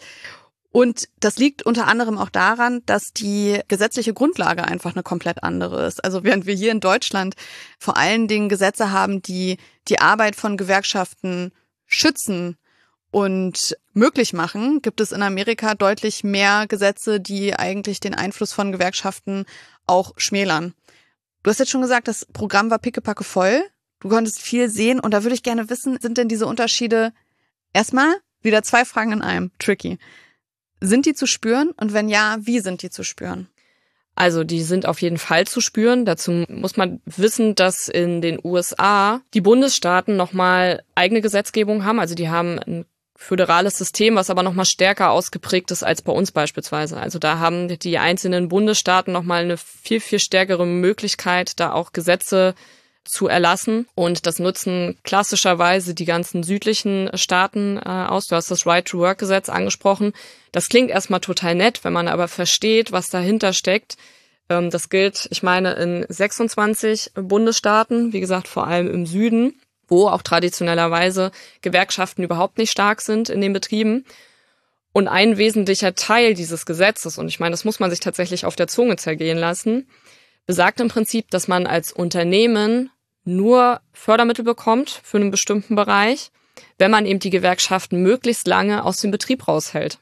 Und das liegt unter anderem auch daran, dass die gesetzliche Grundlage einfach eine komplett andere ist. Also während wir hier in Deutschland vor allen Dingen Gesetze haben, die die Arbeit von Gewerkschaften schützen und möglich machen, gibt es in Amerika deutlich mehr Gesetze, die eigentlich den Einfluss von Gewerkschaften auch schmälern. Du hast jetzt schon gesagt, das Programm war pickepacke voll. Du konntest viel sehen und da würde ich gerne wissen, sind denn diese Unterschiede erstmal wieder zwei Fragen in einem, tricky. Sind die zu spüren und wenn ja, wie sind die zu spüren? Also die sind auf jeden Fall zu spüren. Dazu muss man wissen, dass in den U S A die Bundesstaaten nochmal eigene Gesetzgebung haben. Also die haben ein föderales System, was aber nochmal stärker ausgeprägt ist als bei uns beispielsweise. Also da haben die einzelnen Bundesstaaten nochmal eine viel, viel stärkere Möglichkeit, da auch Gesetze zu erlassen. Und das nutzen klassischerweise die ganzen südlichen Staaten äh, aus. Du hast das Right-to-Work-Gesetz angesprochen. Das klingt erstmal total nett, wenn man aber versteht, was dahinter steckt. Ähm, das gilt, ich meine, in sechsundzwanzig Bundesstaaten, wie gesagt, vor allem im Süden, wo auch traditionellerweise Gewerkschaften überhaupt nicht stark sind in den Betrieben. Und ein wesentlicher Teil dieses Gesetzes, und ich meine, das muss man sich tatsächlich auf der Zunge zergehen lassen, besagt im Prinzip, dass man als Unternehmen nur Fördermittel bekommt für einen bestimmten Bereich, wenn man eben die Gewerkschaften möglichst lange aus dem Betrieb raushält.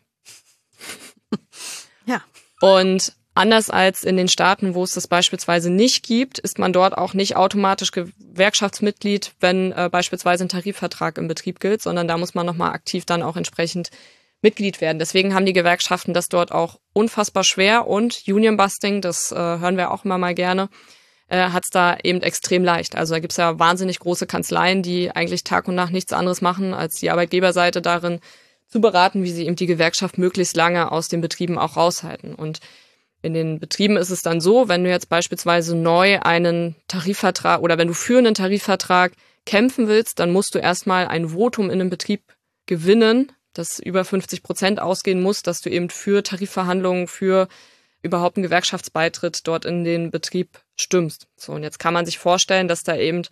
Ja. Und anders als in den Staaten, wo es das beispielsweise nicht gibt, ist man dort auch nicht automatisch Gewerkschaftsmitglied, wenn äh, beispielsweise ein Tarifvertrag im Betrieb gilt, sondern da muss man nochmal aktiv dann auch entsprechend Mitglied werden. Deswegen haben die Gewerkschaften das dort auch unfassbar schwer und Union-Busting, das äh, hören wir auch immer mal gerne, äh, hat es da eben extrem leicht. Also da gibt's ja wahnsinnig große Kanzleien, die eigentlich Tag und Nacht nichts anderes machen, als die Arbeitgeberseite darin zu beraten, wie sie eben die Gewerkschaft möglichst lange aus den Betrieben auch raushalten. Und in den Betrieben ist es dann so, wenn du jetzt beispielsweise neu einen Tarifvertrag oder wenn du für einen Tarifvertrag kämpfen willst, dann musst du erstmal ein Votum in einem Betrieb gewinnen, das über fünfzig Prozent ausgehen muss, dass du eben für Tarifverhandlungen, für überhaupt einen Gewerkschaftsbeitritt dort in den Betrieb stimmst. So, und jetzt kann man sich vorstellen, dass da eben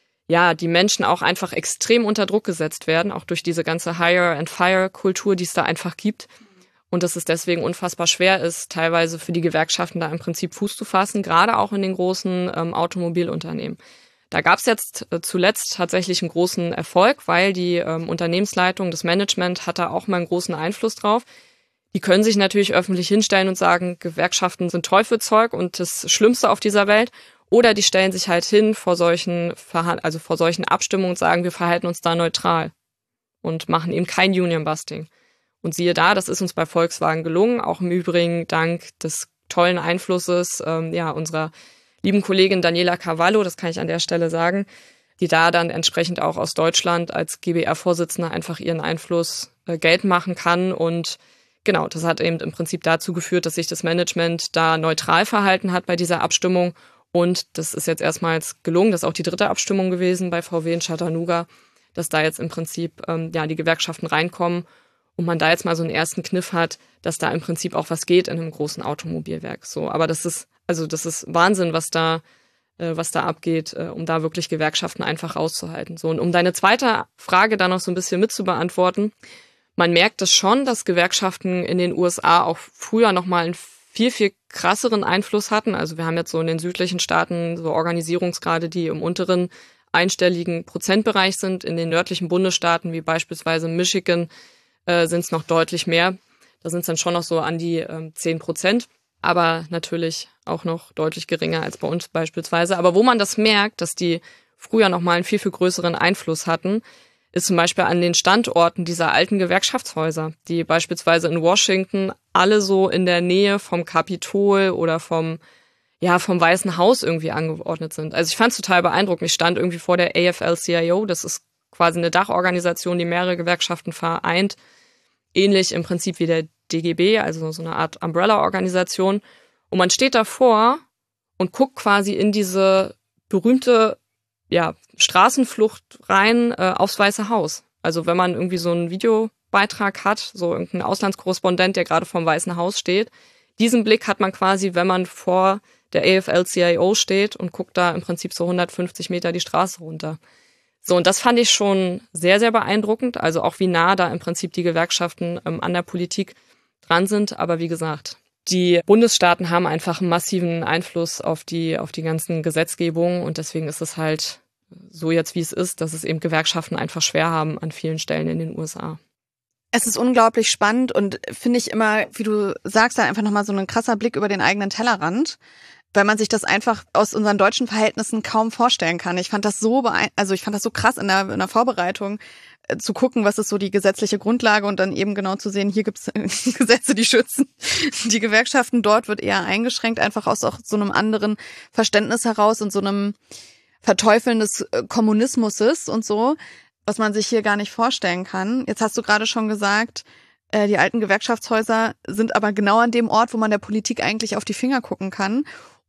ja die Menschen auch einfach extrem unter Druck gesetzt werden, auch durch diese ganze Hire-and-Fire-Kultur, die es da einfach gibt. Und dass es deswegen unfassbar schwer ist, teilweise für die Gewerkschaften da im Prinzip Fuß zu fassen, gerade auch in den großen ähm, Automobilunternehmen. Da gab es jetzt äh, zuletzt tatsächlich einen großen Erfolg, weil die ähm, Unternehmensleitung, das Management hat da auch mal einen großen Einfluss drauf. Die können sich natürlich öffentlich hinstellen und sagen, Gewerkschaften sind Teufelzeug und das Schlimmste auf dieser Welt. Oder die stellen sich halt hin vor solchen, Verha- also vor solchen Abstimmungen und sagen, wir verhalten uns da neutral und machen eben kein Union-Busting. Und siehe da, das ist uns bei Volkswagen gelungen, auch im Übrigen dank des tollen Einflusses ähm, ja unserer lieben Kollegin Daniela Cavallo, das kann ich an der Stelle sagen, die da dann entsprechend auch aus Deutschland als G B R-Vorsitzende einfach ihren Einfluss äh, geltend machen kann. Und genau, das hat eben im Prinzip dazu geführt, dass sich das Management da neutral verhalten hat bei dieser Abstimmung. Und das ist jetzt erstmals gelungen, das ist auch die dritte Abstimmung gewesen bei V W in Chattanooga, dass da jetzt im Prinzip ähm, ja die Gewerkschaften reinkommen und man da jetzt mal so einen ersten Kniff hat, dass da im Prinzip auch was geht in einem großen Automobilwerk. So, aber das ist Also das ist Wahnsinn, was da, äh, was da abgeht, äh, um da wirklich Gewerkschaften einfach rauszuhalten. So, und um deine zweite Frage da noch so ein bisschen mit zu beantworten, man merkt es schon, dass Gewerkschaften in den U S A auch früher nochmal einen viel, viel krasseren Einfluss hatten. Also wir haben jetzt so in den südlichen Staaten so Organisierungsgrade, die im unteren einstelligen Prozentbereich sind. In den nördlichen Bundesstaaten, wie beispielsweise Michigan, äh, sind es noch deutlich mehr. Da sind es dann schon noch so an die ähm, zehn Prozent. Aber natürlich auch noch deutlich geringer als bei uns beispielsweise. Aber wo man das merkt, dass die früher noch mal einen viel, viel größeren Einfluss hatten, ist zum Beispiel an den Standorten dieser alten Gewerkschaftshäuser, die beispielsweise in Washington alle so in der Nähe vom Kapitol oder vom, ja, vom Weißen Haus irgendwie angeordnet sind. Also ich fand es total beeindruckend. Ich stand irgendwie vor der A F L C I O, das ist quasi eine Dachorganisation, die mehrere Gewerkschaften vereint, ähnlich im Prinzip wie der D G B, also so eine Art Umbrella-Organisation. Und man steht davor und guckt quasi in diese berühmte ja, Straßenflucht rein äh, aufs Weiße Haus. Also wenn man irgendwie so einen Videobeitrag hat, so irgendein Auslandskorrespondent, der gerade vorm Weißen Haus steht, diesen Blick hat man quasi, wenn man vor der A F L C I O steht und guckt da im Prinzip so hundertfünfzig Meter die Straße runter. So, und das fand ich schon sehr, sehr beeindruckend. Also auch wie nah da im Prinzip die Gewerkschaften ähm, an der Politik dran sind. Aber wie gesagt, die Bundesstaaten haben einfach einen massiven Einfluss auf die, auf die ganzen Gesetzgebungen. Und deswegen ist es halt so jetzt, wie es ist, dass es eben Gewerkschaften einfach schwer haben an vielen Stellen in den U S A. Es ist unglaublich spannend und finde ich immer, wie du sagst, da einfach nochmal so ein krasser Blick über den eigenen Tellerrand, weil man sich das einfach aus unseren deutschen Verhältnissen kaum vorstellen kann. Ich fand das so beein- also ich fand das so krass in der, in der Vorbereitung, äh, zu gucken, was ist so die gesetzliche Grundlage und dann eben genau zu sehen, hier gibt's Gesetze, die schützen die Gewerkschaften, dort wird eher eingeschränkt, einfach aus auch so einem anderen Verständnis heraus und so einem Verteufeln des Kommunismus und so, was man sich hier gar nicht vorstellen kann. Jetzt hast du gerade schon gesagt, äh, die alten Gewerkschaftshäuser sind aber genau an dem Ort, wo man der Politik eigentlich auf die Finger gucken kann.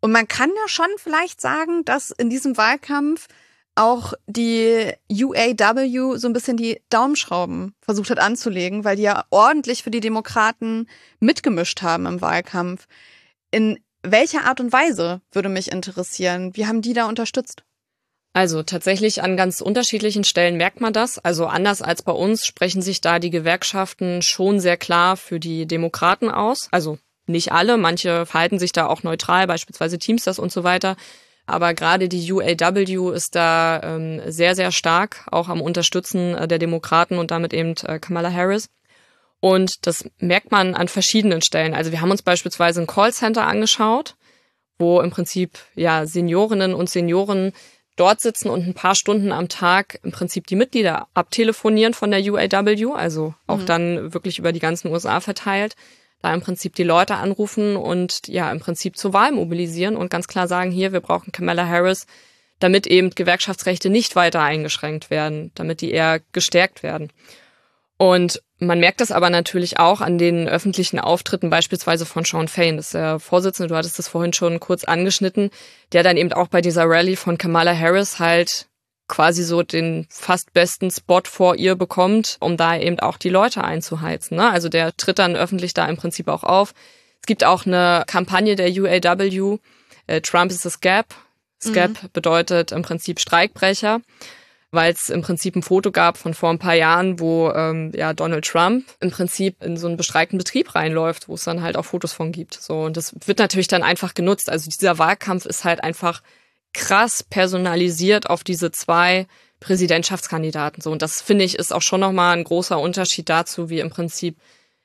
Und man kann ja schon vielleicht sagen, dass in diesem Wahlkampf auch die U A W so ein bisschen die Daumenschrauben versucht hat anzulegen, weil die ja ordentlich für die Demokraten mitgemischt haben im Wahlkampf. In welcher Art und Weise, würde mich interessieren? Wie haben die da unterstützt? Also tatsächlich an ganz unterschiedlichen Stellen merkt man das. Also anders als bei uns sprechen sich da die Gewerkschaften schon sehr klar für die Demokraten aus. Also nicht alle, manche verhalten sich da auch neutral, beispielsweise Teamsters und so weiter. Aber gerade die U A W ist da ähm, sehr, sehr stark, auch am Unterstützen äh, der Demokraten und damit eben äh, Kamala Harris. Und das merkt man an verschiedenen Stellen. Also wir haben uns beispielsweise ein Callcenter angeschaut, wo im Prinzip ja Seniorinnen und Senioren dort sitzen und ein paar Stunden am Tag im Prinzip die Mitglieder abtelefonieren von der U A W, also auch mhm. dann wirklich über die ganzen U S A verteilt. Da im Prinzip die Leute anrufen und ja im Prinzip zur Wahl mobilisieren und ganz klar sagen, hier, wir brauchen Kamala Harris, damit eben Gewerkschaftsrechte nicht weiter eingeschränkt werden, damit die eher gestärkt werden. Und man merkt das aber natürlich auch an den öffentlichen Auftritten beispielsweise von Shawn Fain, das ist der Vorsitzende, du hattest das vorhin schon kurz angeschnitten, der dann eben auch bei dieser Rallye von Kamala Harris halt quasi so den fast besten Spot vor ihr bekommt, um da eben auch die Leute einzuheizen. Ne? Also der tritt dann öffentlich da im Prinzip auch auf. Es gibt auch eine Kampagne der U A W, äh, Trump is a Scab. Scab mhm. bedeutet im Prinzip Streikbrecher, weil es im Prinzip ein Foto gab von vor ein paar Jahren, wo ähm, ja Donald Trump im Prinzip in so einen bestreikten Betrieb reinläuft, wo es dann halt auch Fotos von gibt. So, und das wird natürlich dann einfach genutzt. Also dieser Wahlkampf ist halt einfach krass personalisiert auf diese zwei Präsidentschaftskandidaten. So, und das finde ich ist auch schon nochmal ein großer Unterschied dazu, wie im Prinzip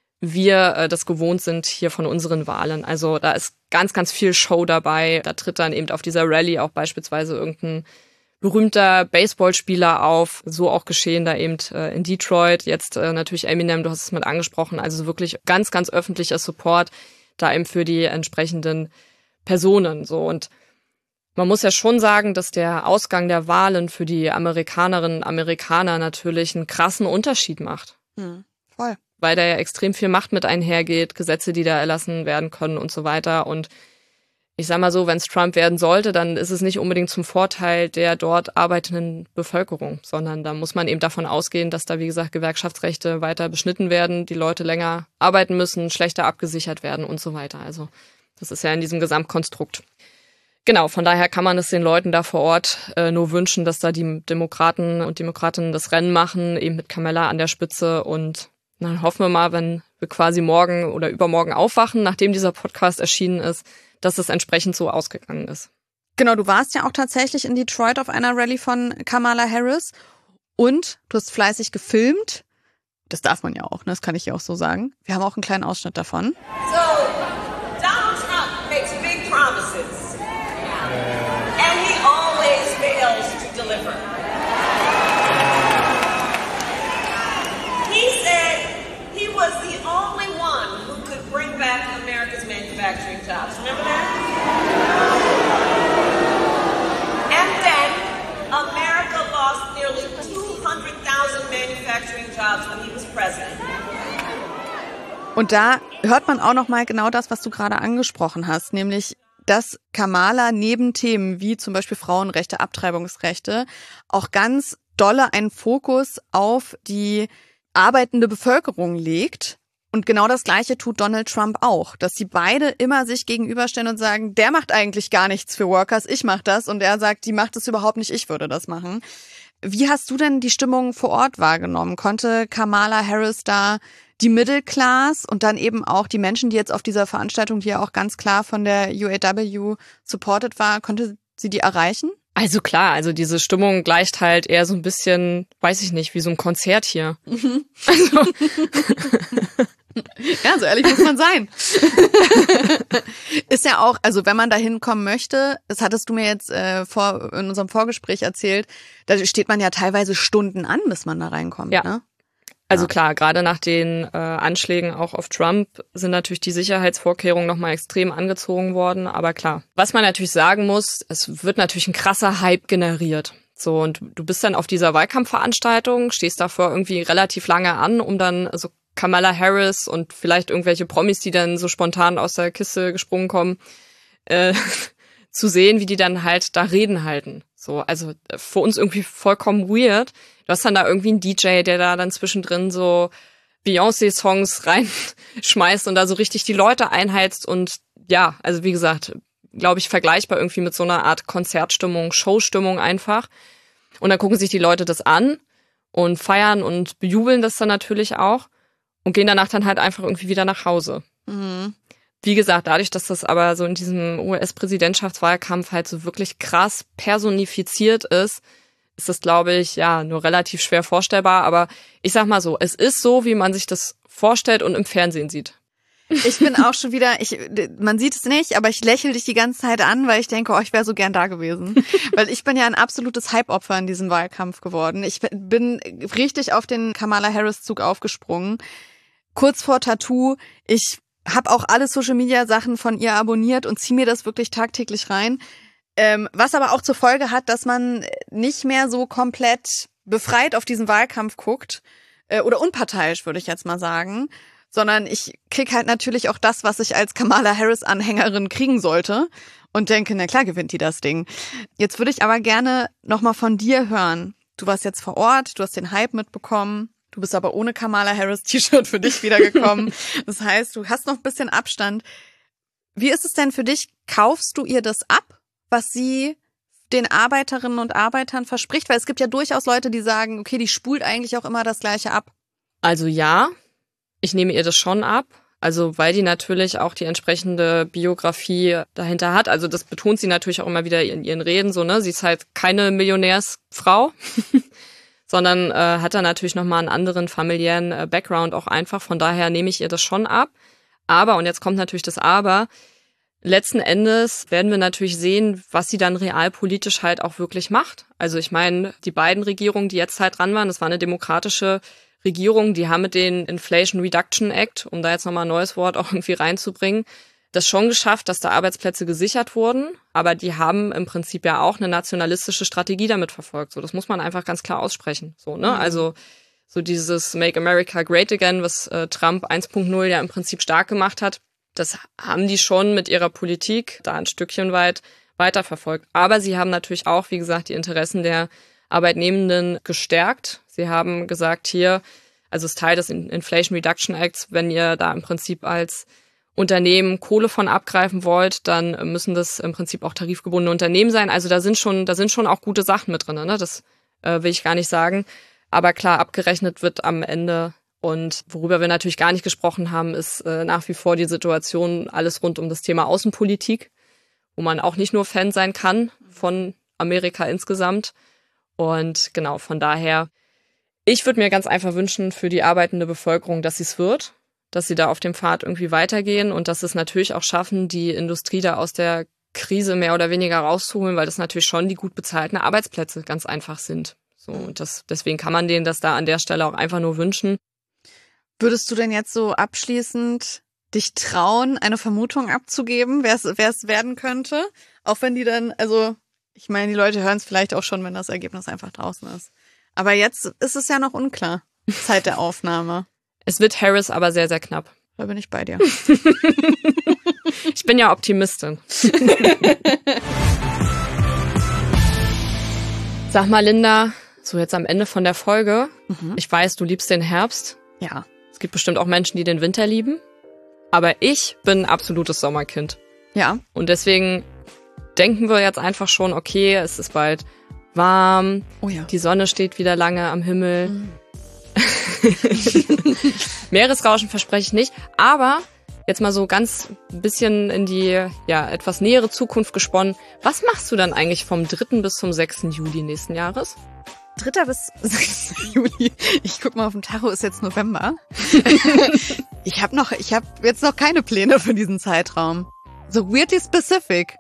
wir äh, das gewohnt sind hier von unseren Wahlen. Also da ist ganz, ganz viel Show dabei. Da tritt dann eben auf dieser Rallye auch beispielsweise irgendein berühmter Baseballspieler auf. So auch geschehen da eben äh, in Detroit. Jetzt äh, natürlich Eminem, du hast es mit angesprochen. Also wirklich ganz, ganz öffentlicher Support da eben für die entsprechenden Personen. So, und man muss ja schon sagen, dass der Ausgang der Wahlen für die Amerikanerinnen und Amerikaner natürlich einen krassen Unterschied macht. Hm, voll. Weil da ja extrem viel Macht mit einhergeht, Gesetze, die da erlassen werden können und so weiter. Und ich sag mal so, wenn es Trump werden sollte, dann ist es nicht unbedingt zum Vorteil der dort arbeitenden Bevölkerung, sondern da muss man eben davon ausgehen, dass da, wie gesagt, Gewerkschaftsrechte weiter beschnitten werden, die Leute länger arbeiten müssen, schlechter abgesichert werden und so weiter. Also das ist ja in diesem Gesamtkonstrukt. Genau, von daher kann man es den Leuten da vor Ort äh, nur wünschen, dass da die Demokraten und Demokratinnen das Rennen machen, eben mit Kamala an der Spitze. Und dann hoffen wir mal, wenn wir quasi morgen oder übermorgen aufwachen, nachdem dieser Podcast erschienen ist, dass es entsprechend so ausgegangen ist. Genau, du warst ja auch tatsächlich in Detroit auf einer Rallye von Kamala Harris und du hast fleißig gefilmt. Das darf man ja auch, ne? Das kann ich ja auch so sagen. Wir haben auch einen kleinen Ausschnitt davon. So, Donald Trump makes big promises. And he always fails to deliver. He said he was the only one who could bring back America's manufacturing jobs. Remember that? And then America lost nearly two hundred thousand manufacturing jobs when he was president. Und da hört man auch noch mal genau das, was du gerade angesprochen hast, nämlich dass Kamala neben Themen wie zum Beispiel Frauenrechte, Abtreibungsrechte auch ganz dolle einen Fokus auf die arbeitende Bevölkerung legt. Und genau das Gleiche tut Donald Trump auch, dass sie beide immer sich gegenüberstellen und sagen, der macht eigentlich gar nichts für Workers, ich mach das. Und er sagt, die macht es überhaupt nicht, ich würde das machen. Wie hast du denn die Stimmung vor Ort wahrgenommen? Konnte Kamala Harris da die Middle Class und dann eben auch die Menschen, die jetzt auf dieser Veranstaltung, die ja auch ganz klar von der U A W supported war, konnte sie die erreichen? Also klar, also diese Stimmung gleicht halt eher so ein bisschen, weiß ich nicht, wie so ein Konzert hier. Mhm. Also ja, so ehrlich muss man sein. Ist ja auch, also wenn man da hinkommen möchte, das hattest du mir jetzt äh, vor in unserem Vorgespräch erzählt, da steht man ja teilweise Stunden an, bis man da reinkommt. Ja. Ne? Also ja. Klar, gerade nach den äh, Anschlägen auch auf Trump sind natürlich die Sicherheitsvorkehrungen nochmal extrem angezogen worden. Aber klar, was man natürlich sagen muss, es wird natürlich ein krasser Hype generiert. So, und du bist dann auf dieser Wahlkampfveranstaltung, stehst davor irgendwie relativ lange an, um dann so Kamala Harris und vielleicht irgendwelche Promis, die dann so spontan aus der Kiste gesprungen kommen, äh, zu sehen, wie die dann halt da Reden halten. So, also für uns irgendwie vollkommen weird. Du hast dann da irgendwie einen D J, der da dann zwischendrin so Beyoncé-Songs reinschmeißt und da so richtig die Leute einheizt und ja, also wie gesagt, glaube ich, vergleichbar irgendwie mit so einer Art Konzertstimmung, Showstimmung einfach. Und dann gucken sich die Leute das an und feiern und bejubeln das dann natürlich auch und gehen danach dann halt einfach irgendwie wieder nach Hause. Mhm. Wie gesagt, dadurch, dass das aber so in diesem U S-Präsidentschaftswahlkampf halt so wirklich krass personifiziert ist, ist das, glaube ich, ja, nur relativ schwer vorstellbar. Aber ich sag mal so, es ist so, wie man sich das vorstellt und im Fernsehen sieht. Ich bin auch schon wieder, ich, man sieht es nicht, aber ich lächle dich die ganze Zeit an, weil ich denke, oh, ich wäre so gern da gewesen. Weil ich bin ja ein absolutes Hype-Opfer in diesem Wahlkampf geworden. Ich bin richtig auf den Kamala-Harris-Zug aufgesprungen. Kurz vor Tattoo, ich habe auch alle Social-Media-Sachen von ihr abonniert und ziehe mir das wirklich tagtäglich rein. Ähm, was aber auch zur Folge hat, dass man nicht mehr so komplett befreit auf diesen Wahlkampf guckt, äh, oder unparteiisch, würde ich jetzt mal sagen, sondern ich krieg halt natürlich auch das, was ich als Kamala Harris-Anhängerin kriegen sollte und denke, na klar gewinnt die das Ding. Jetzt würde ich aber gerne nochmal von dir hören. Du warst jetzt vor Ort, du hast den Hype mitbekommen. Du bist aber ohne Kamala Harris T-Shirt für dich wiedergekommen. Das heißt, du hast noch ein bisschen Abstand. Wie ist es denn für dich? Kaufst du ihr das ab, was sie den Arbeiterinnen und Arbeitern verspricht? Weil es gibt ja durchaus Leute, die sagen, okay, die spult eigentlich auch immer das Gleiche ab. Also ja, ich nehme ihr das schon ab. Also weil die natürlich auch die entsprechende Biografie dahinter hat. Also das betont sie natürlich auch immer wieder in ihren Reden so, ne? Sie ist halt keine Millionärsfrau. sondern äh, hat da natürlich nochmal einen anderen familiären äh, Background auch einfach. Von daher nehme ich ihr das schon ab. Aber, und jetzt kommt natürlich das Aber, letzten Endes werden wir natürlich sehen, was sie dann realpolitisch halt auch wirklich macht. Also ich meine, die beiden Regierungen, die jetzt halt dran waren, das war eine demokratische Regierung, die haben mit den Inflation Reduction Act, um da jetzt nochmal ein neues Wort auch irgendwie reinzubringen, das schon geschafft, dass da Arbeitsplätze gesichert wurden, aber die haben im Prinzip ja auch eine nationalistische Strategie damit verfolgt. So, das muss man einfach ganz klar aussprechen. So, ne? Mhm. Also so dieses Make America Great Again, was äh, Trump eins Punkt null ja im Prinzip stark gemacht hat, das haben die schon mit ihrer Politik da ein Stückchen weit weiterverfolgt. Aber sie haben natürlich auch, wie gesagt, die Interessen der Arbeitnehmenden gestärkt. Sie haben gesagt, hier, also es ist Teil des Inflation Reduction Acts, wenn ihr da im Prinzip als Unternehmen Kohle von abgreifen wollt, dann müssen das im Prinzip auch tarifgebundene Unternehmen sein. Also da sind schon, da sind schon auch gute Sachen mit drin, ne? Das äh, will ich gar nicht sagen. Aber klar, abgerechnet wird am Ende. Und worüber wir natürlich gar nicht gesprochen haben, ist äh, nach wie vor die Situation, alles rund um das Thema Außenpolitik, wo man auch nicht nur Fan sein kann von Amerika insgesamt. Und genau, von daher, ich würde mir ganz einfach wünschen für die arbeitende Bevölkerung, dass sie es wird, dass sie da auf dem Pfad irgendwie weitergehen und dass es natürlich auch schaffen, die Industrie da aus der Krise mehr oder weniger rauszuholen, weil das natürlich schon die gut bezahlten Arbeitsplätze ganz einfach sind. So, und das, deswegen kann man denen das da an der Stelle auch einfach nur wünschen. Würdest du denn jetzt so abschließend dich trauen, eine Vermutung abzugeben, wer es werden könnte? Auch wenn die dann, also ich meine, die Leute hören es vielleicht auch schon, wenn das Ergebnis einfach draußen ist. Aber jetzt ist es ja noch unklar, Zeit der Aufnahme. Es wird Harris aber sehr, sehr knapp. Da bin ich bei dir. Ich bin ja Optimistin. Sag mal, Linda, so jetzt am Ende von der Folge. Mhm. Ich weiß, du liebst den Herbst. Ja. Es gibt bestimmt auch Menschen, die den Winter lieben. Aber ich bin ein absolutes Sommerkind. Ja. Und deswegen denken wir jetzt einfach schon, okay, es ist bald warm. Oh ja. Die Sonne steht wieder lange am Himmel. Mhm. Meeresrauschen verspreche ich nicht, aber jetzt mal so ganz ein bisschen in die ja etwas nähere Zukunft gesponnen. Was machst du dann eigentlich vom dritten bis zum sechsten Juli nächsten Jahres? dritter bis sechsten Juli. Ich guck mal auf den Tacho, ist jetzt November. ich habe noch, ich habe jetzt noch keine Pläne für diesen Zeitraum. So weirdly specific.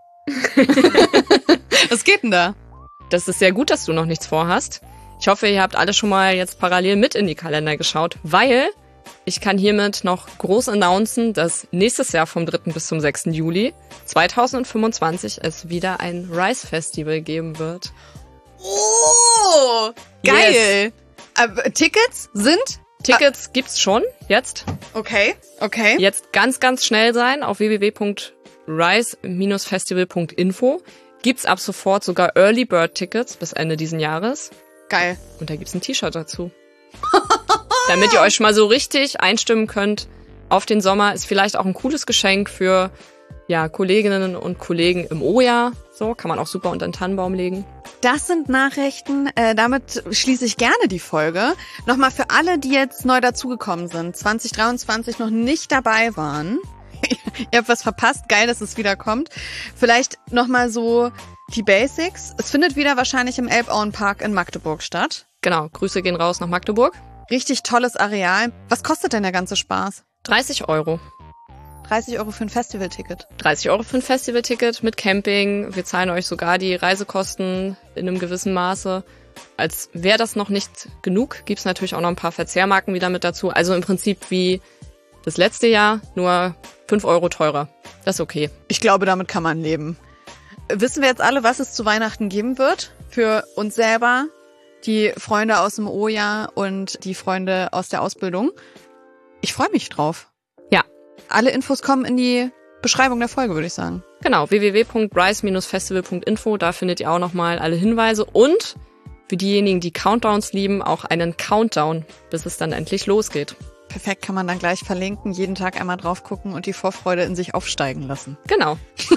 Was geht denn da? Das ist sehr gut, dass du noch nichts vorhast. Ich hoffe, ihr habt alle schon mal jetzt parallel mit in die Kalender geschaut, weil ich kann hiermit noch groß announcen, dass nächstes Jahr vom dritten bis zum sechsten Juli zweitausendfünfundzwanzig es wieder ein Rise Festival geben wird. Oh, geil. Yes. Aber Tickets sind? Tickets ah. gibt's schon, jetzt. Okay, okay. Jetzt ganz, ganz schnell sein auf w w w punkt rise Bindestrich festival Punkt info gibt's ab sofort sogar Early Bird Tickets bis Ende diesen Jahres. Geil. Und da gibt's ein T-Shirt dazu. Damit ihr euch schon mal so richtig einstimmen könnt auf den Sommer. Ist vielleicht auch ein cooles Geschenk für ja, Kolleginnen und Kollegen im O-Jahr. So, kann man auch super unter den Tannenbaum legen. Das sind Nachrichten. Äh, damit schließe ich gerne die Folge. Nochmal für alle, die jetzt neu dazugekommen sind, zwanzig dreiundzwanzig noch nicht dabei waren. Ihr habt was verpasst. Geil, dass es wieder kommt. Vielleicht nochmal so die Basics. Es findet wieder wahrscheinlich im Elbauenpark in Magdeburg statt. Genau, Grüße gehen raus nach Magdeburg. Richtig tolles Areal. Was kostet denn der ganze Spaß? dreißig Euro. dreißig Euro für ein Festivalticket. dreißig Euro für ein Festivalticket mit Camping. Wir zahlen euch sogar die Reisekosten in einem gewissen Maße. Als wäre das noch nicht genug, gibt's natürlich auch noch ein paar Verzehrmarken wieder mit dazu. Also im Prinzip wie das letzte Jahr, nur fünf Euro teurer. Das ist okay. Ich glaube, damit kann man leben. Wissen wir jetzt alle, was es zu Weihnachten geben wird? Für uns selber, die Freunde aus dem O-Jahr und die Freunde aus der Ausbildung. Ich freue mich drauf. Ja. Alle Infos kommen in die Beschreibung der Folge, würde ich sagen. Genau, w w w Punkt rise Bindestrich festival Punkt info, da findet ihr auch nochmal alle Hinweise und für diejenigen, die Countdowns lieben, auch einen Countdown, bis es dann endlich losgeht. Perfekt, kann man dann gleich verlinken, jeden Tag einmal drauf gucken und die Vorfreude in sich aufsteigen lassen. Genau.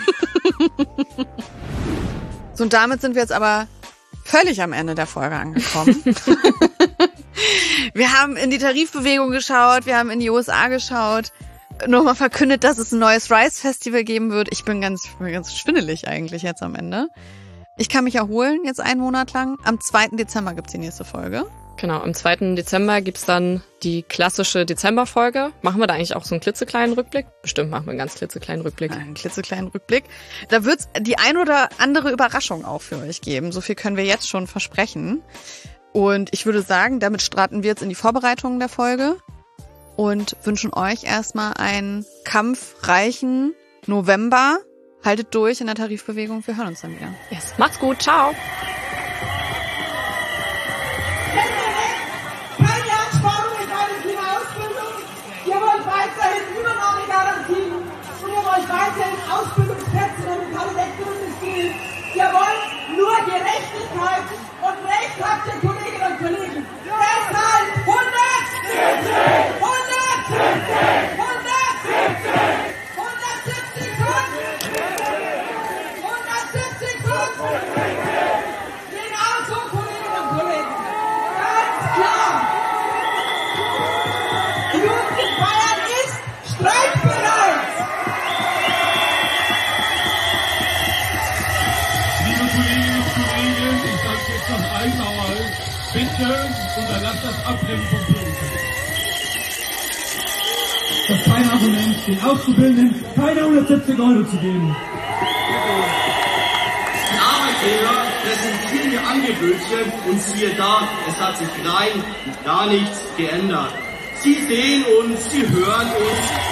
So, und damit sind wir jetzt aber völlig am Ende der Folge angekommen. Wir haben in die Tarifbewegung geschaut, wir haben in die U S A geschaut, nochmal verkündet, dass es ein neues Rise-Festival geben wird. Ich bin ganz, ganz schwindelig eigentlich jetzt am Ende. Ich kann mich erholen, jetzt einen Monat lang. Am zweiten Dezember gibt's die nächste Folge. Genau, am zweiten Dezember gibt's dann die klassische Dezemberfolge. Machen wir da eigentlich auch so einen klitzekleinen Rückblick? Bestimmt machen wir einen ganz klitzekleinen Rückblick. Einen klitzekleinen Rückblick. Da wird's die ein oder andere Überraschung auch für euch geben. So viel können wir jetzt schon versprechen. Und ich würde sagen, damit starten wir jetzt in die Vorbereitungen der Folge und wünschen euch erstmal einen kampfreichen November. Haltet durch in der Tarifbewegung. Wir hören uns dann wieder. Yes. Macht's gut. Ciao. Keine Einsparung in einer Ausbildung. Ihr wollt weiterhin Übernahmegarantien und ihr wollt weiterhin Ausbildungsplätze, damit alle weggerufen sind. Ihr wollt nur Gerechtigkeit und Recht habt ihr, Kolleginnen und Kollegen. Deshalb hundertsiebzig! hundertsiebzig! hundertsiebzig! hundertsiebzig hundertsiebzig Genau so, Kolleginnen und Kollegen. Ganz klar. Die Jugend in Bayern ist streikbereit. Liebe Kolleginnen und Kollegen, ich sage jetzt noch einmal, bitte unterlasst das Ablenken vom Punkt. Das ist kein Argument, den Auszubildenden keine hundertsiebzig Euro zu geben. Die Arbeitgeber präsentieren ihr Angebötchen und siehe da, es hat sich rein gar nichts geändert. Sie sehen uns, sie hören uns.